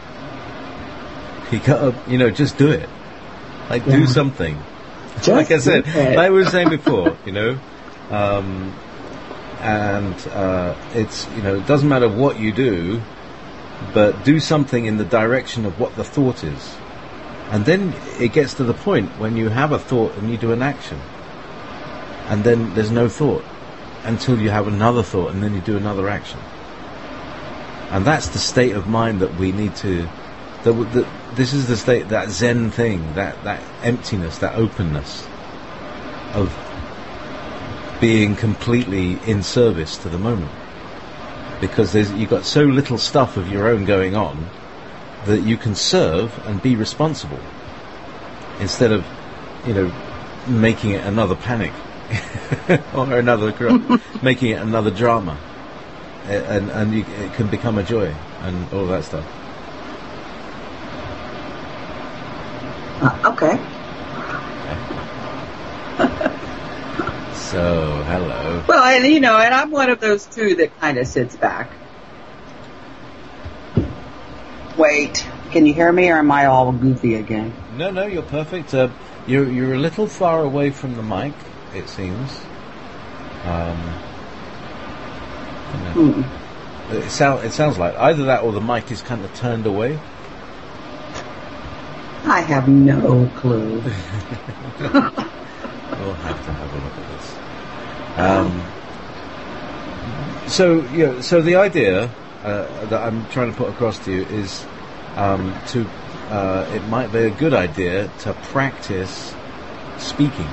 You got to, you know, just do it. Like, Yeah. do something. Just like I said, do it. like I was saying before, you know, um, and uh, it's, you know, it doesn't matter what you do, but do something in the direction of what the thought is. And then it gets to the point when you have a thought and you do an action. And then there's no thought until you have another thought and then you do another action. And that's the state of mind that we need to... That, w- that this is the state, that Zen thing, that, that emptiness, that openness of being completely in service to the moment. Because there's, you've got so little stuff of your own going on that you can serve and be responsible instead of, you know, making it another panic or another dra- making it another drama, A- and and you, it can become a joy and all that stuff. Uh, okay. So hello. Well, and you know, and I'm one of those too that kind of sits back. Wait, can you hear me, or am I all goofy again? No, no, you're perfect. Uh, you're you're a little far away from the mic, it seems. Um, you know. Hmm. It sound it sounds like either that or the mic is kind of turned away. I have no clue. We'll have to have a look at this. Um, so, you know, so the idea uh, that I'm trying to put across to you is um, to. Uh, it might be a good idea to practice speaking.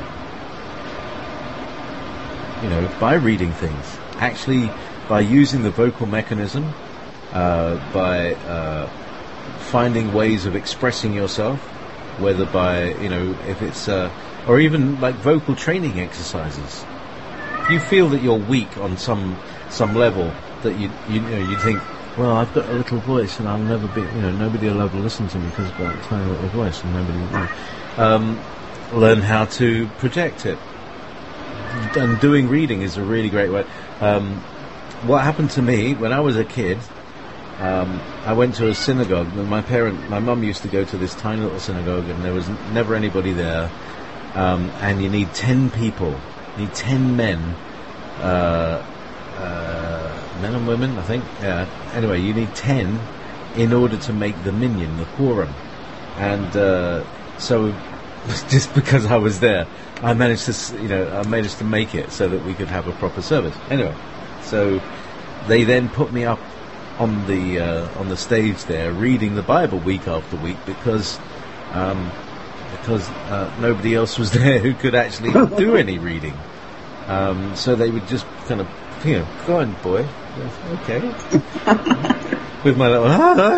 You know, by reading things, actually, by using the vocal mechanism, uh, by uh, finding ways of expressing yourself, whether by, you know, if it's, uh, or even like vocal training exercises. If you feel that you're weak on some some level, that you you know you think, well, I've got a little voice and I'll never be, you know, nobody will ever listen to me because I've got a tiny little voice and nobody will. You know, um, learn how to project it. And doing reading is a really great way. Um, what happened to me when I was a kid? Um, I went to a synagogue. My parent, my mum used to go to this tiny little synagogue, and there was n- never anybody there. Um, and you need ten people, you need ten men, uh, uh, men and women, I think. Yeah. Anyway, you need ten in order to make the minyan, the quorum. And uh, so, just because I was there, I managed to, s- you know, I managed to make it so that we could have a proper service. Anyway, so they then put me up on the uh, on the stage there, reading the Bible week after week because um, because uh, nobody else was there who could actually do any reading. Um, so they would just kind of, you know, go on, boy. Okay. With my little,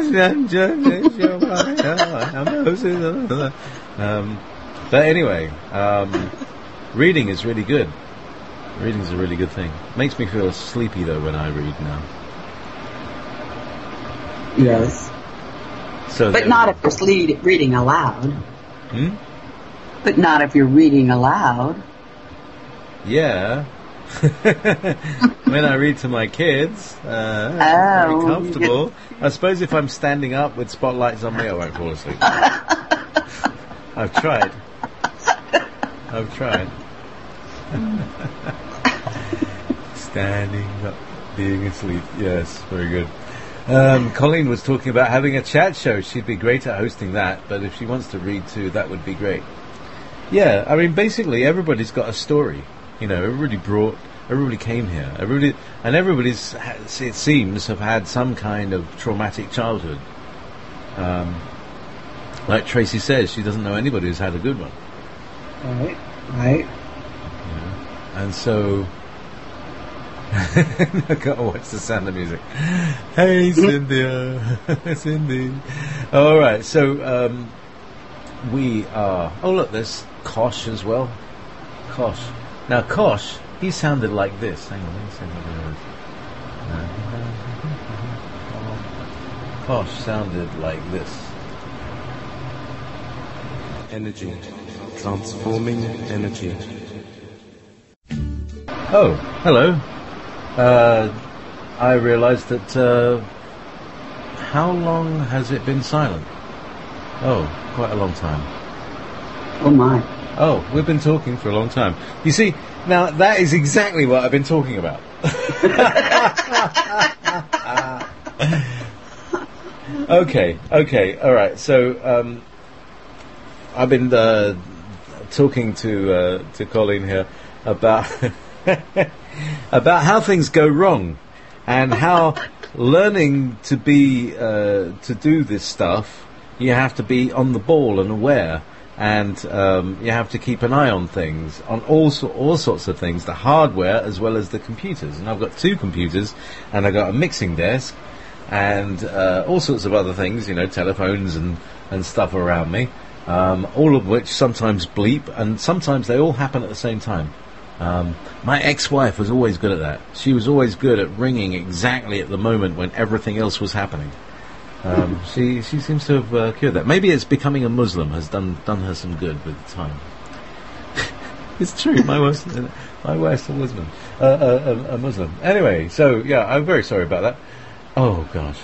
um, but anyway, um, reading is really good. Reading is a really good thing. Makes me feel sleepy though when I read now. Yes. So, but not if you're sleep, reading aloud. Hmm? But not if you're reading aloud. Yeah. When I read to my kids, uh, it's oh, very comfortable. I suppose if I'm standing up with spotlights on me, I won't fall asleep. I've tried. I've tried. Standing up, being asleep. Yes, very good. Um, Colleen was talking about having a chat show. She'd be great at hosting that, but if she wants to read too, that would be great. Yeah, I mean, basically, everybody's got a story. You know, everybody brought, everybody came here. Everybody, and everybody's, it seems, have had some kind of traumatic childhood. Um, like Tracy says, she doesn't know anybody who's had a good one. Right, right. You know, and so, I've got to watch The Sound of Music. Hey, Cynthia, Cindy. All right, so um, we are. Oh, look, there's Kosh as well. Kosh. Now, Kosh, he sounded like this. Hang on, let me see if I can. Kosh sounded like this. Energy. Transforming energy. Oh, hello. Uh, I realised that. Uh, how long has it been silent? Oh, quite a long time. Oh my. Oh, we've been talking for a long time. You see, now that is exactly what I've been talking about. okay, okay, all right. So um, I've been uh, talking to uh, to Colleen here about about how things go wrong and how learning to be uh, to do this stuff, you have to be on the ball and aware. And um, you have to keep an eye on things, on all so, all sorts of things, the hardware as well as the computers. And I've got two computers, and I've got a mixing desk, and uh, all sorts of other things, you know, telephones and, and stuff around me, um, all of which sometimes bleep, and sometimes they all happen at the same time. Um, my ex-wife was always good at that. She was always good at ringing exactly at the moment when everything else was happening. Um, she she seems to have uh, cured that. Maybe it's becoming a Muslim has done done her some good with time. It's true. My wife's my wife's a Muslim. Uh, uh, a, a Muslim. Anyway, so yeah, I'm very sorry about that. Oh gosh.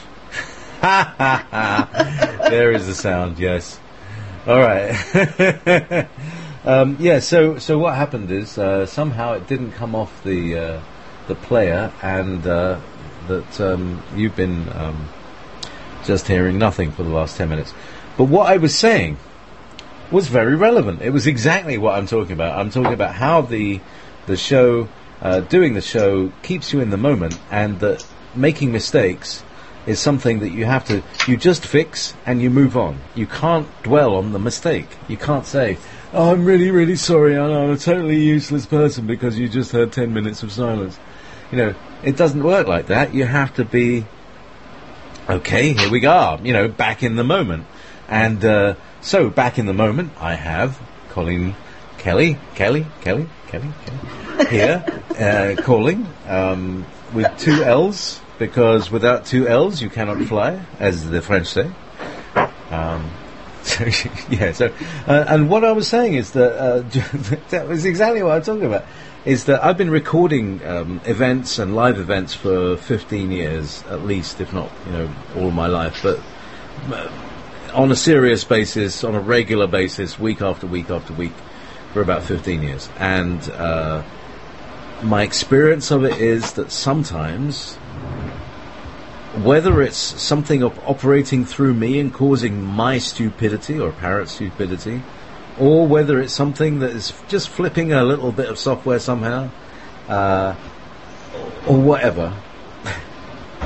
There is the sound. Yes. All right. um, yeah. So so what happened is uh, somehow it didn't come off the uh, the player, and uh, that um, you've been. Um, just hearing nothing for the last ten minutes. But what I was saying was very relevant. It was exactly what I'm talking about. I'm talking about how the the show, uh, doing the show, keeps you in the moment, and that making mistakes is something that you have to, you just fix and you move on. You can't dwell on the mistake. You can't say, oh, I'm really, really sorry, I'm a totally useless person because you just heard ten minutes of silence. You know, it doesn't work like that. You have to be okay, here we go, you know, back in the moment. And uh, so, back in the moment, I have Colleen Kelly, Kelly, Kelly, Kelly, Kelly, here, uh, calling, um, with two L's, because without two L's you cannot fly, as the French say. Um, so, yeah, so, uh, and what I was saying is that, uh, that was exactly what I'm talking about. Is that I've been recording um, events and live events for fifteen years at least, if not, you know, all my life, but uh, on a serious basis, on a regular basis, week after week after week, for about fifteen years. And uh, my experience of it is that sometimes, whether it's something op- operating through me and causing my stupidity or apparent stupidity, or whether it's something that is just flipping a little bit of software somehow, uh, or whatever.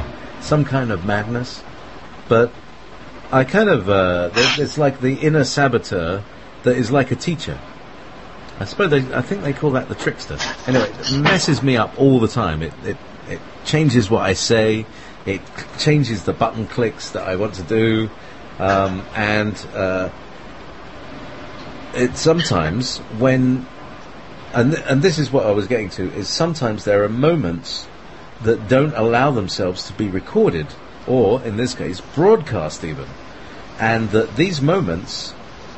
some kind of madness, but I kind of, uh, there- it's like the inner saboteur that is like a teacher. I suppose they, I think they call that the trickster. Anyway, it messes me up all the time. It, it, it changes what I say. It changes the button clicks that I want to do. Um, and, uh, it sometimes when, and, th- and this is what I was getting to, is sometimes there are moments that don't allow themselves to be recorded, or in this case, broadcast even. And that these moments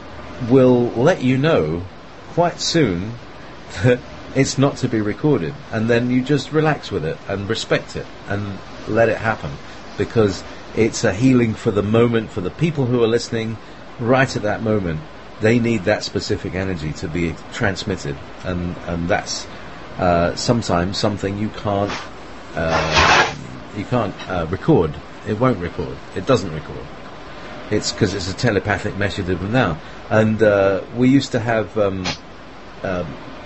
will let you know quite soon that it's not to be recorded, and then you just relax with it and respect it and let it happen, because it's a healing for the moment, for the people who are listening right at that moment. They need that specific energy to be transmitted, and and that's uh, sometimes something you can't uh, you can't uh, record. It won't record. It doesn't record. It's because it's a telepathic message of now. And uh, we used to have um, uh,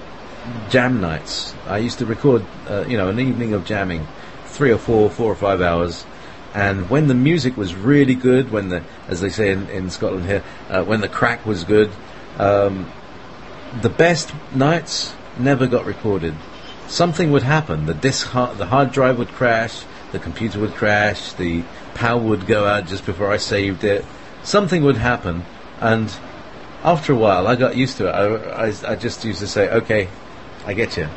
jam nights. I used to record, uh, you know, an evening of jamming, three or four, four or five hours. And when the music was really good, when the, as they say in, in Scotland here, uh, when the crack was good, um, the best nights never got recorded. Something would happen. The disc, hard, the hard drive would crash. The computer would crash. The power would go out just before I saved it. Something would happen, and after a while, I got used to it. I, I, I just used to say, "Okay, I get you."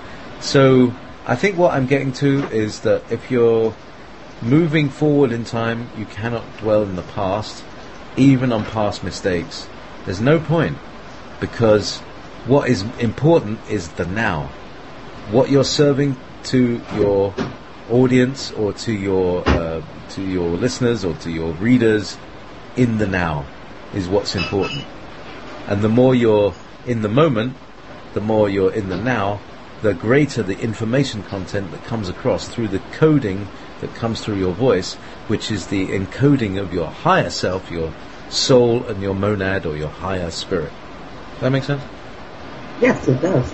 So I think what I'm getting to is that if you're moving forward in time, you cannot dwell in the past, even on past mistakes. There's no point, because what is important is the now. What you're serving to your audience, or to your uh, to your listeners, or to your readers in the now, is what's important. And the more you're in the moment, the more you're in the now, the greater the information content that comes across through the coding that comes through your voice, which is the encoding of your higher self, your soul and your monad, or your higher spirit. Does that make sense? Yes, it does.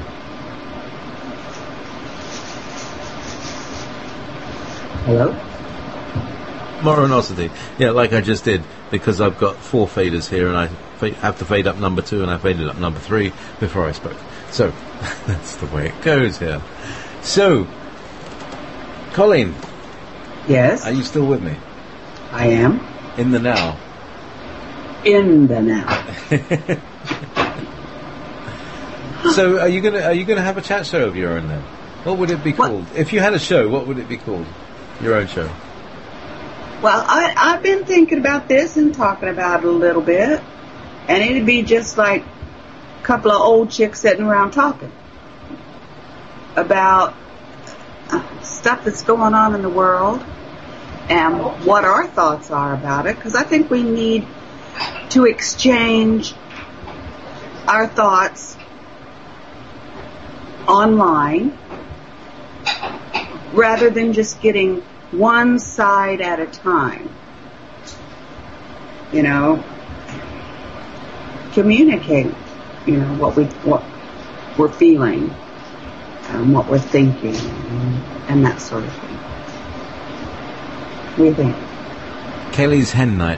Hello? Moronosity. Yeah, like I just did, because I've got four faders here, and I fa- have to fade up number two, and I faded up number three before I spoke. So, that's the way it goes here. So, Colleen. Yes? Are you still with me? I am. In the now. In the now. So, are you gonna are you gonna have a chat show of your own then? What would it be What? called? If you had a show, what would it be called? Your own show. Well, I, I've been thinking about this and talking about it a little bit, and it'd be just like a couple of old chicks sitting around talking about uh, stuff that's going on in the world and what our thoughts are about it, because I think we need to exchange our thoughts online rather than just getting one side at a time. You know, communicate, you know, what we what we're feeling and what we're thinking and, and that sort of thing. What do you think? Kelly's Hen Night.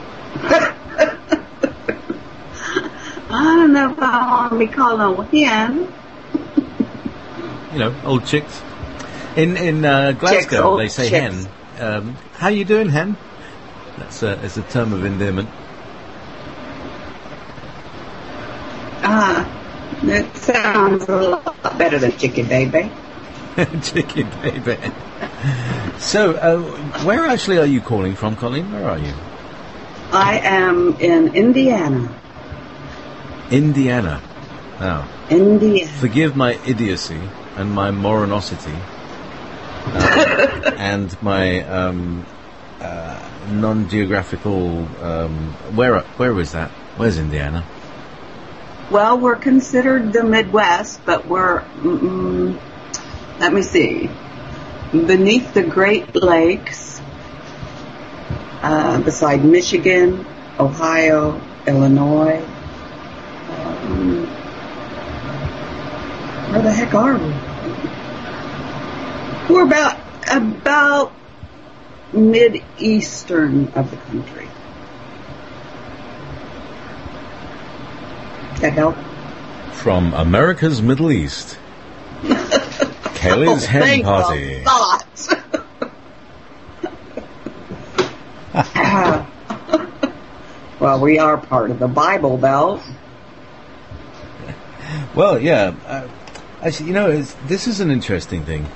I don't know if I want to be called a hen. You know, old chicks. In in uh, Glasgow, Chicks, old they say chicks. hen. Um, how you doing, hen? That's a, it's a term of endearment. Ah, that sounds a lot better than chicken baby. Chicken baby. So, uh, where actually are you calling from, Colleen? Where are you? I am in Indiana. Indiana. Now, Indiana. forgive my idiocy and my moronosity uh, and my um, uh, non-geographical. Um, where where is that? Where's Indiana? Well, we're considered the Midwest, but we're, mm, let me see, beneath the Great Lakes, uh, beside Michigan, Ohio, Illinois. Um, where the heck are we? We're about, about mid-eastern of the country. That help? From America's Middle East. Kelly's Oh, Hen thank Party. God. Well, we are part of the Bible Belt. Well, yeah. Uh, actually, you know, it's, this is an interesting thing.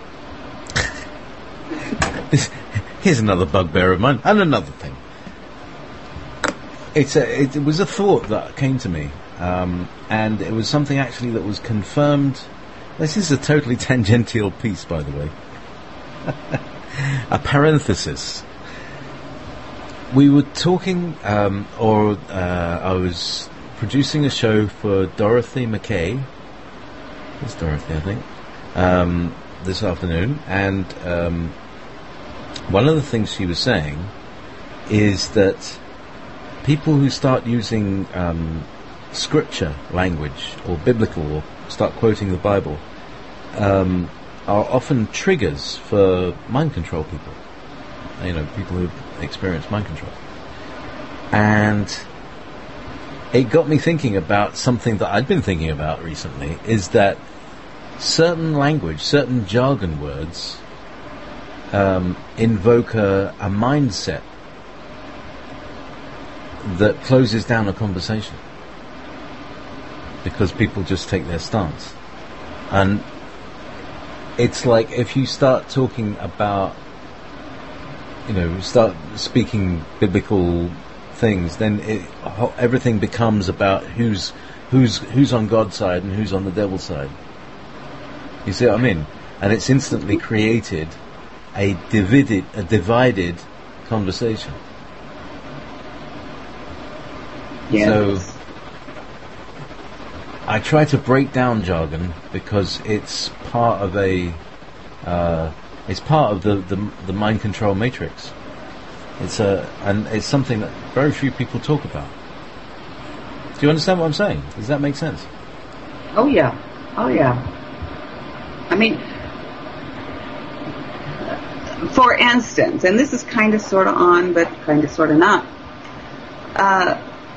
This, here's another bugbear of mine, and another thing. It's a, it, it was a thought that came to me, um, and it was something actually that was confirmed. This is a totally tangential piece, by the way. A parenthesis. We were talking, um, or uh, I was producing a show for Dorothy McKay. It's Dorothy, I think. Um, this afternoon, and um, one of the things she was saying is that people who start using um, scripture language or biblical, or start quoting the Bible, um, are often triggers for mind control people. You know, people who've experienced mind control. And it got me thinking about something that I'd been thinking about recently, is that certain language, certain jargon words um, invoke a, a mindset that closes down a conversation because people just take their stance. And it's like if you start talking about, you know, start speaking biblical things, then it, ho- everything becomes about who's who's who's on God's side and who's on the devil's side. You see what I mean? And it's instantly created a divided, a divided conversation. Yes. So I try to break down jargon because it's part of a, uh, it's part of the, the the mind control matrix. It's a and it's something that very few people talk about. Do you understand what I'm saying? Does that make sense? Oh yeah, oh yeah. I mean, for instance, and this is kind of sort of on, but kind of sort of not. Uh,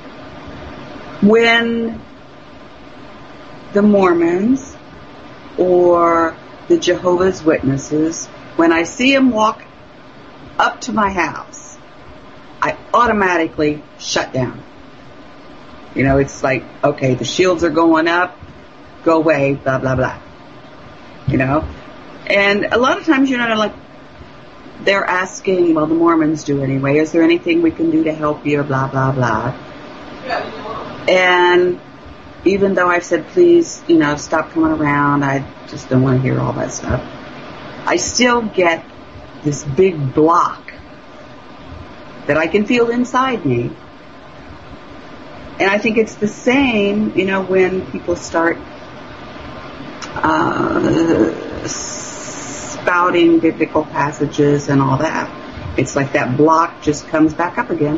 when the Mormons or the Jehovah's Witnesses, when I see them walk up to my house, I automatically shut down. You know, it's like, okay, the shields are going up, go away, blah, blah, blah. You know? And a lot of times, you know, like, they're asking, well, the Mormons do anyway, is there anything we can do to help you, blah, blah, blah. And even though I've said, please, you know, stop coming around, I just don't want to hear all that stuff, I still get this big block that I can feel inside me. And I think it's the same, you know, when people start uh, spouting biblical passages and all that. It's like that block just comes back up again.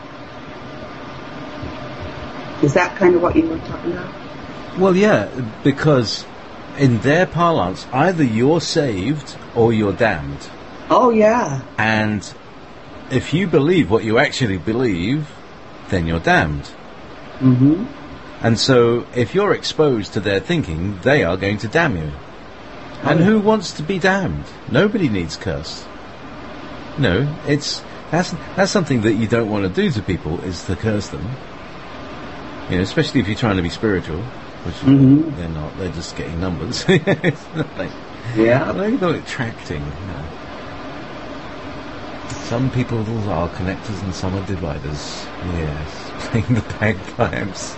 Is that kind of what you were talking about? Well, yeah, because in their parlance, either you're saved or you're damned. Oh, yeah. And if you believe what you actually believe, then you're damned. Mm-hmm. And so, if you're exposed to their thinking, they are going to damn you. And Oh. who wants to be damned? Nobody needs curse. No, it's that's that's something that you don't want to do to people, is to curse them. You know, especially if you're trying to be spiritual, which Mhm. they're not. They're just getting numbers. It's not like, Yeah. they're not attracting. You know. Some people are connectors and some are dividers. Yes, playing the bagpipes.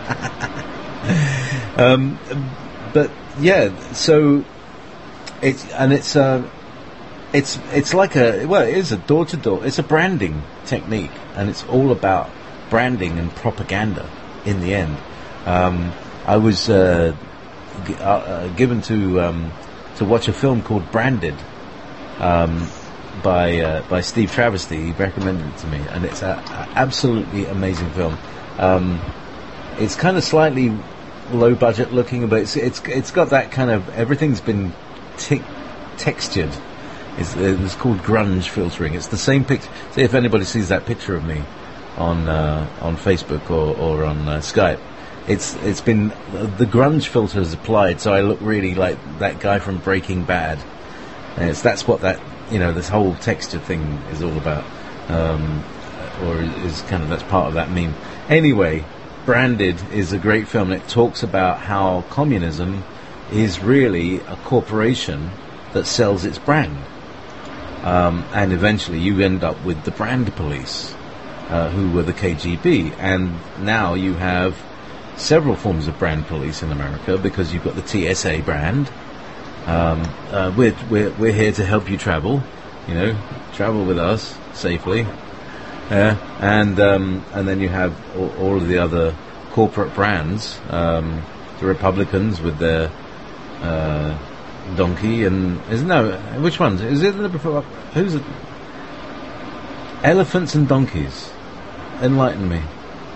um, but yeah, so it's and it's uh, it's it's like a well, it is a door to door. It's a branding technique, and it's all about branding and propaganda. In the end, um, I was uh, g- uh, uh, given to um, to watch a film called Branded. Um, by uh, by Steve Travesty. He recommended it to me, and it's an absolutely amazing film. Um, it's kind of slightly low budget looking, but it's it's it's got that kind of, everything's been te- textured It's, it's called grunge filtering. It's the same picture. If anybody sees that picture of me on uh, on Facebook or, or on uh, Skype, it's it's been uh, the grunge filter is applied, so I look really like that guy from Breaking Bad. And it's that's what that you know this whole texture thing is all about, um, or is kind of that's part of that meme. Anyway, Branded is a great film. It talks about how communism is really a corporation that sells its brand. Um, and eventually you end up with the brand police, uh, who were the K G B. And now you have several forms of brand police in America because you've got the T S A brand. Um, uh, we're, we're, we're here to help you travel, you know, travel with us safely. Uh, and um, and then you have all, all of the other corporate brands, um, the Republicans with their uh, donkey and is no which ones is it the who's it? Elephants and donkeys. Enlighten me.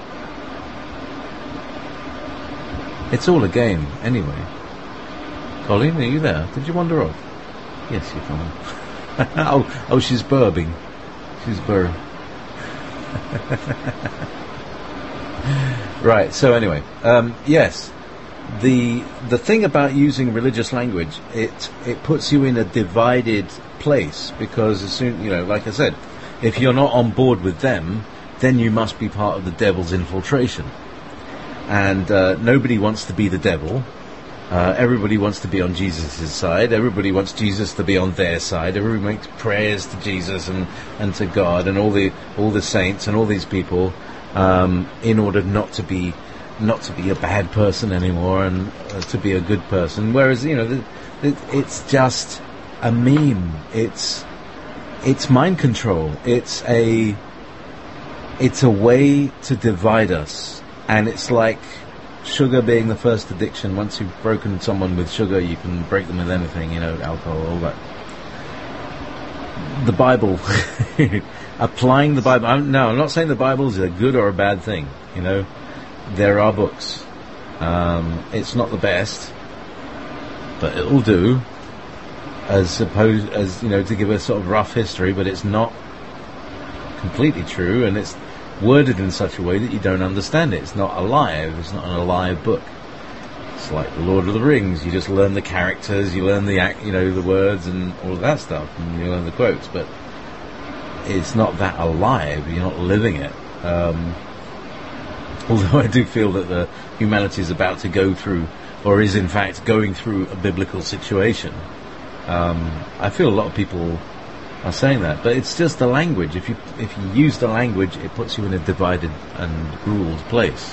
It's all a game anyway. Colleen, are you there? Did you wander off? Yes, you're fine. oh, oh, she's burping. She's burping. Right. So anyway, um, yes. The the thing about using religious language, it it puts you in a divided place because as soon you know, like I said, if you're not on board with them, then you must be part of the devil's infiltration. And uh, nobody wants to be the devil. Uh, everybody wants to be on Jesus' side. Everybody wants Jesus to be on their side. Everybody makes prayers to Jesus and, and to God and all the all the saints and all these people um, in order not to be. not to be a bad person anymore and uh, to be a good person. Whereas, you know, the, the, it's just a meme. It's it's mind control. It's a it's a way to divide us. And it's like sugar being the first addiction. Once you've broken someone with sugar, you can break them with anything, you know, alcohol, all that. The Bible, applying the Bible. I'm, no, I'm not saying the Bible is a good or a bad thing, you know. There are books. Um, it's not the best, but it'll do. As opposed, as you know, to give a sort of rough history, but it's not completely true, and it's worded in such a way that you don't understand it. It's not alive. It's not an alive book. It's like the Lord of the Rings. You just learn the characters, you learn the act, you know, the words and all of that stuff, and you learn the quotes. But it's not that alive. You're not living it. Um, Although I do feel that the humanity is about to go through, or is in fact going through, a biblical situation. Um, I feel a lot of people are saying that, but it's just the language. If you if you use the language, it puts you in a divided and ruled place.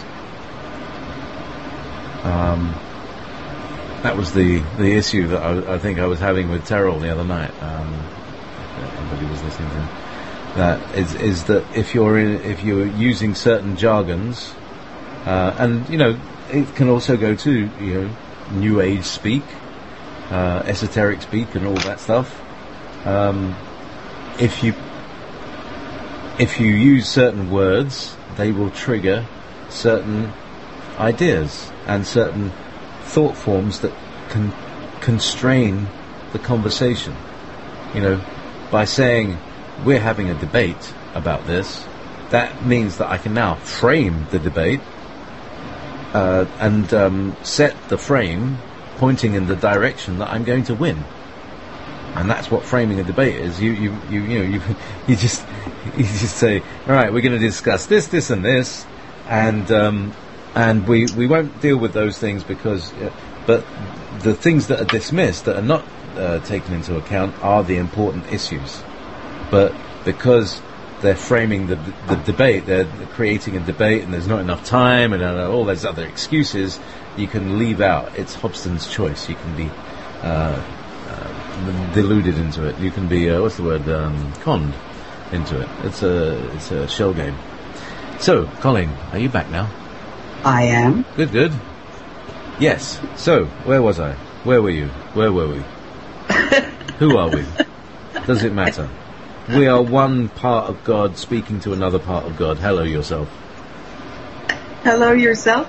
Um, that was the the issue that I, I think I was having with Terrell the other night. Um, everybody was listening to him. That is is that if you're in, if you're using certain jargons. Uh, and, you know, it can also go to, you know, New Age speak, uh, esoteric speak and all that stuff. Um, if you if you use certain words, they will trigger certain ideas and certain thought forms that can constrain the conversation. You know, by saying, we're having a debate about this, that means that I can now frame the debate Uh, and um, set the frame pointing in the direction that I'm going to win, and that's what framing a debate is. You, you, you, you know, you, you just, you just say, all right, we're going to discuss this, this, and this, and um, and we we won't deal with those things because, uh, but the things that are dismissed, that are not uh, taken into account, are the important issues. But because they're framing the the debate, they're creating a debate, and there's not enough time, and uh, all those other excuses, you can leave out. It's Hobson's choice. You can be uh, uh, deluded into it. You can be uh, what's the word? Um, conned into it. It's a it's a shell game. So, Colleen, are you back now? I am. Good, good. Yes. So, where was I? Where were you? Where were we? Who are we? Does it matter? We are one part of God speaking to another part of God. Hello, yourself. Hello, yourself.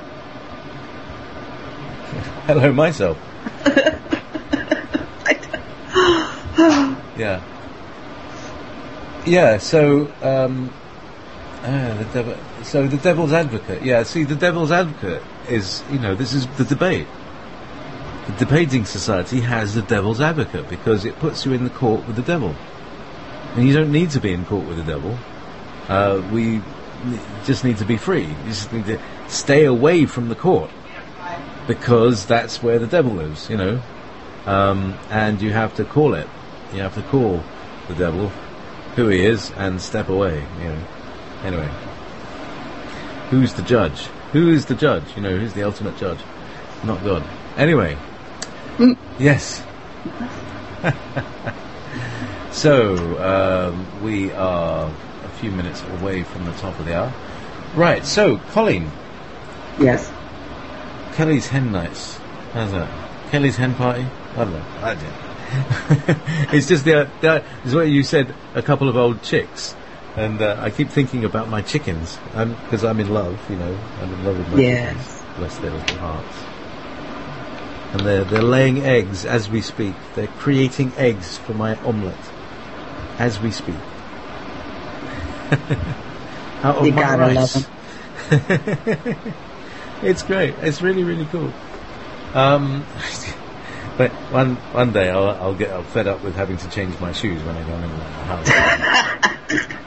Hello, myself. Yeah. Yeah. So, um, ah, the devil. So the devil's advocate. Yeah. See, the devil's advocate is, you know, this is the debate. The debating society has the devil's advocate because it puts you in the court with the devil, and you don't need to be in court with the devil. Uh, we just need to be free. You just need to stay away from the court because that's where the devil lives, you know. Um, and you have to call it. You have to call the devil who he is and step away, you know. Anyway, who's the judge? Who is the judge? You know, who's the ultimate judge? Not God. Anyway, mm. Yes. So, um, we are a few minutes away from the top of the hour. Right, so, Colleen. Yes. Kelly's Hen Nights. How's that? Kelly's Hen Party? I don't know. I don't. It's just the, the it's what you said, a couple of old chicks. And uh, I keep thinking about my chickens. Because I'm, I'm in love, you know. I'm in love with my yes. chickens. Bless their little hearts. And they're, they're laying eggs as we speak. They're creating eggs for my omelette as we speak. Out of you my gotta rice. love them. It's great. It's really, really cool. Um, but one one day I'll, I'll get I'll fed up with having to change my shoes when I go into the house.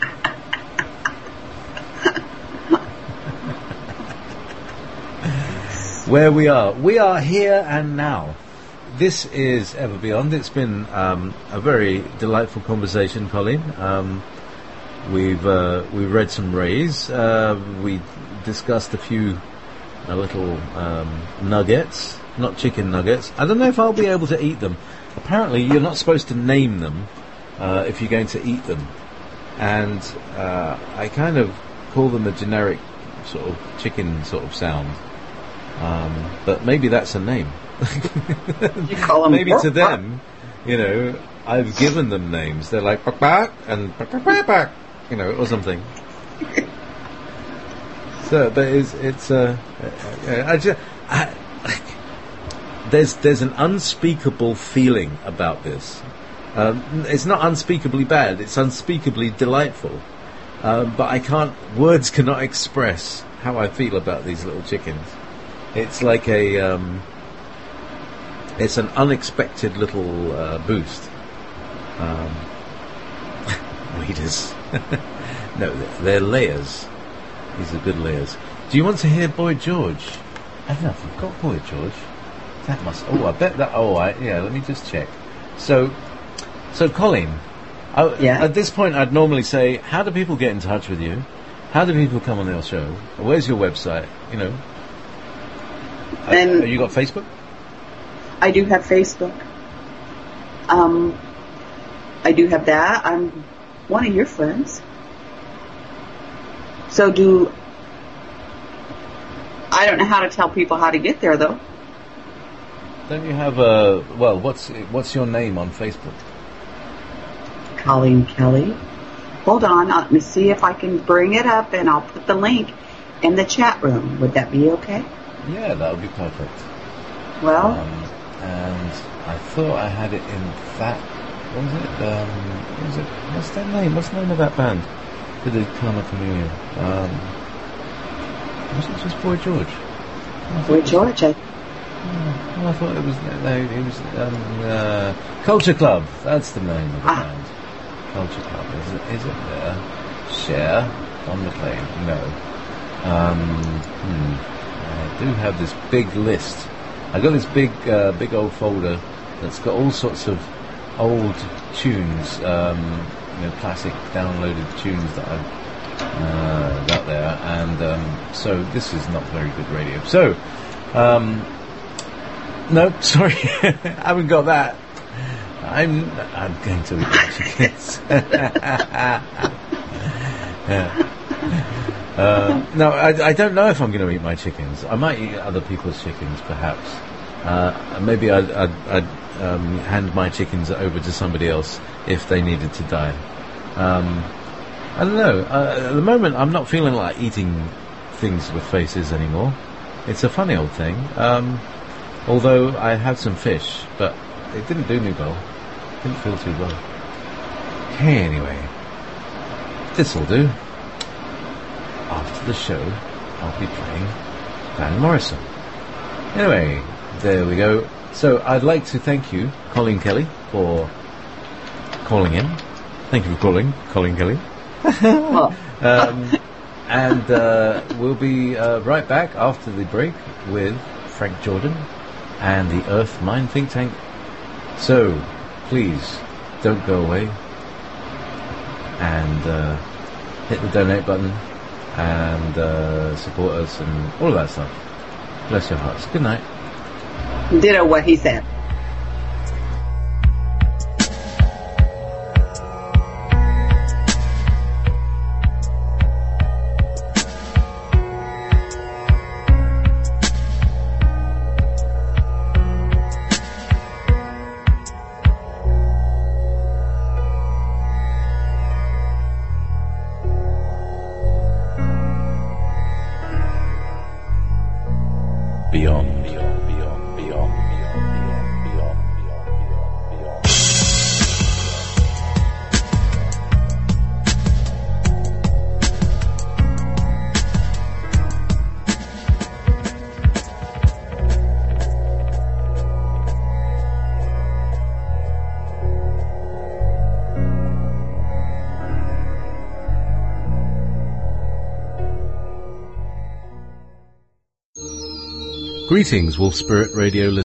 Where we are. We are here and now. This is Ever Beyond. It's been um, a very delightful conversation, Colleen. Um, we've uh, we've read some rays. Uh, we discussed a few uh, little um, nuggets, not chicken nuggets. I don't know if I'll be able to eat them. Apparently, you're not supposed to name them uh, if you're going to eat them. And uh, I kind of call them a generic sort of chicken sort of sound. Um, but maybe that's a name. You call them maybe bark, to them, you know, I've given them names. They're like bark bark and bark bark bark, bark, you know, or something. So, but it's it's uh, I just I, there's there's an unspeakable feeling about this. Um, it's not unspeakably bad. It's unspeakably delightful. Um, but I can't. Words cannot express how I feel about these little chickens. It's like a, um, it's an unexpected little uh, boost. Um, weeders. No, they're, they're layers. These are good layers. Do you want to hear Boy George? I don't know if I've got Boy George. That must, oh, I bet that, oh, I, yeah, let me just check. So, so Colleen, I, yeah. At this point I'd normally say, how do people get in touch with you? How do people come on your show? Where's your website? You know. And uh, you got Facebook? I do have Facebook. Um, I do have that. I'm one of your friends. So do... I don't know how to tell people how to get there, though. Don't you have a... Well, what's what's your name on Facebook? Colleen Kelly. Hold on. Let me see if I can bring it up, and I'll put the link in the chat room. Would that be okay? Yeah, that would be perfect. Well, um, and I thought I had it in that. What was it? Um, what was it? What's that name? What's the name of that band? Who did Karma Chameleon? Um, was it just Boy George? Boy George. I, oh, I thought it was. No, it was um, uh, Culture Club. That's the name of the ah. band. Culture Club. Is it? Is it there? Share on the claim? No. Um, hmm. I do have this big list. I got this big, uh, big old folder that's got all sorts of old tunes, um, you know, classic downloaded tunes that I've uh, got there, and um, so this is not very good radio. So, um, no, sorry, I haven't got that. I'm, I'm going to eat my chickens. Yeah. Uh, no, I, I don't know if I'm going to eat my chickens. I might eat other people's chickens, perhaps. Uh, maybe I'd, I'd, I'd um, hand my chickens over to somebody else if they needed to die. Um, I don't know. Uh, at the moment, I'm not feeling like eating things with faces anymore. It's a funny old thing. Um, although I had some fish, but it didn't do me well. Didn't feel too well. Okay, anyway. This'll do. After the show, I'll be playing Van Morrison. Anyway, there we go. So I'd like to thank you, Colleen Kelly, for calling in. Thank you for calling, Colleen Kelly. Well, um, and uh, we'll be uh, right back after the break with Frank Jordan and the Earth Mind Think Tank. So, please, don't go away. And uh, hit the donate button and uh, support us and all of that stuff. Bless your hearts. Good night. ditto what he said. Beyond, beyond, beyond, beyond, beyond, beyond, beyond, beyond, beyond, Greetings, Wolf Spirit Radio listeners.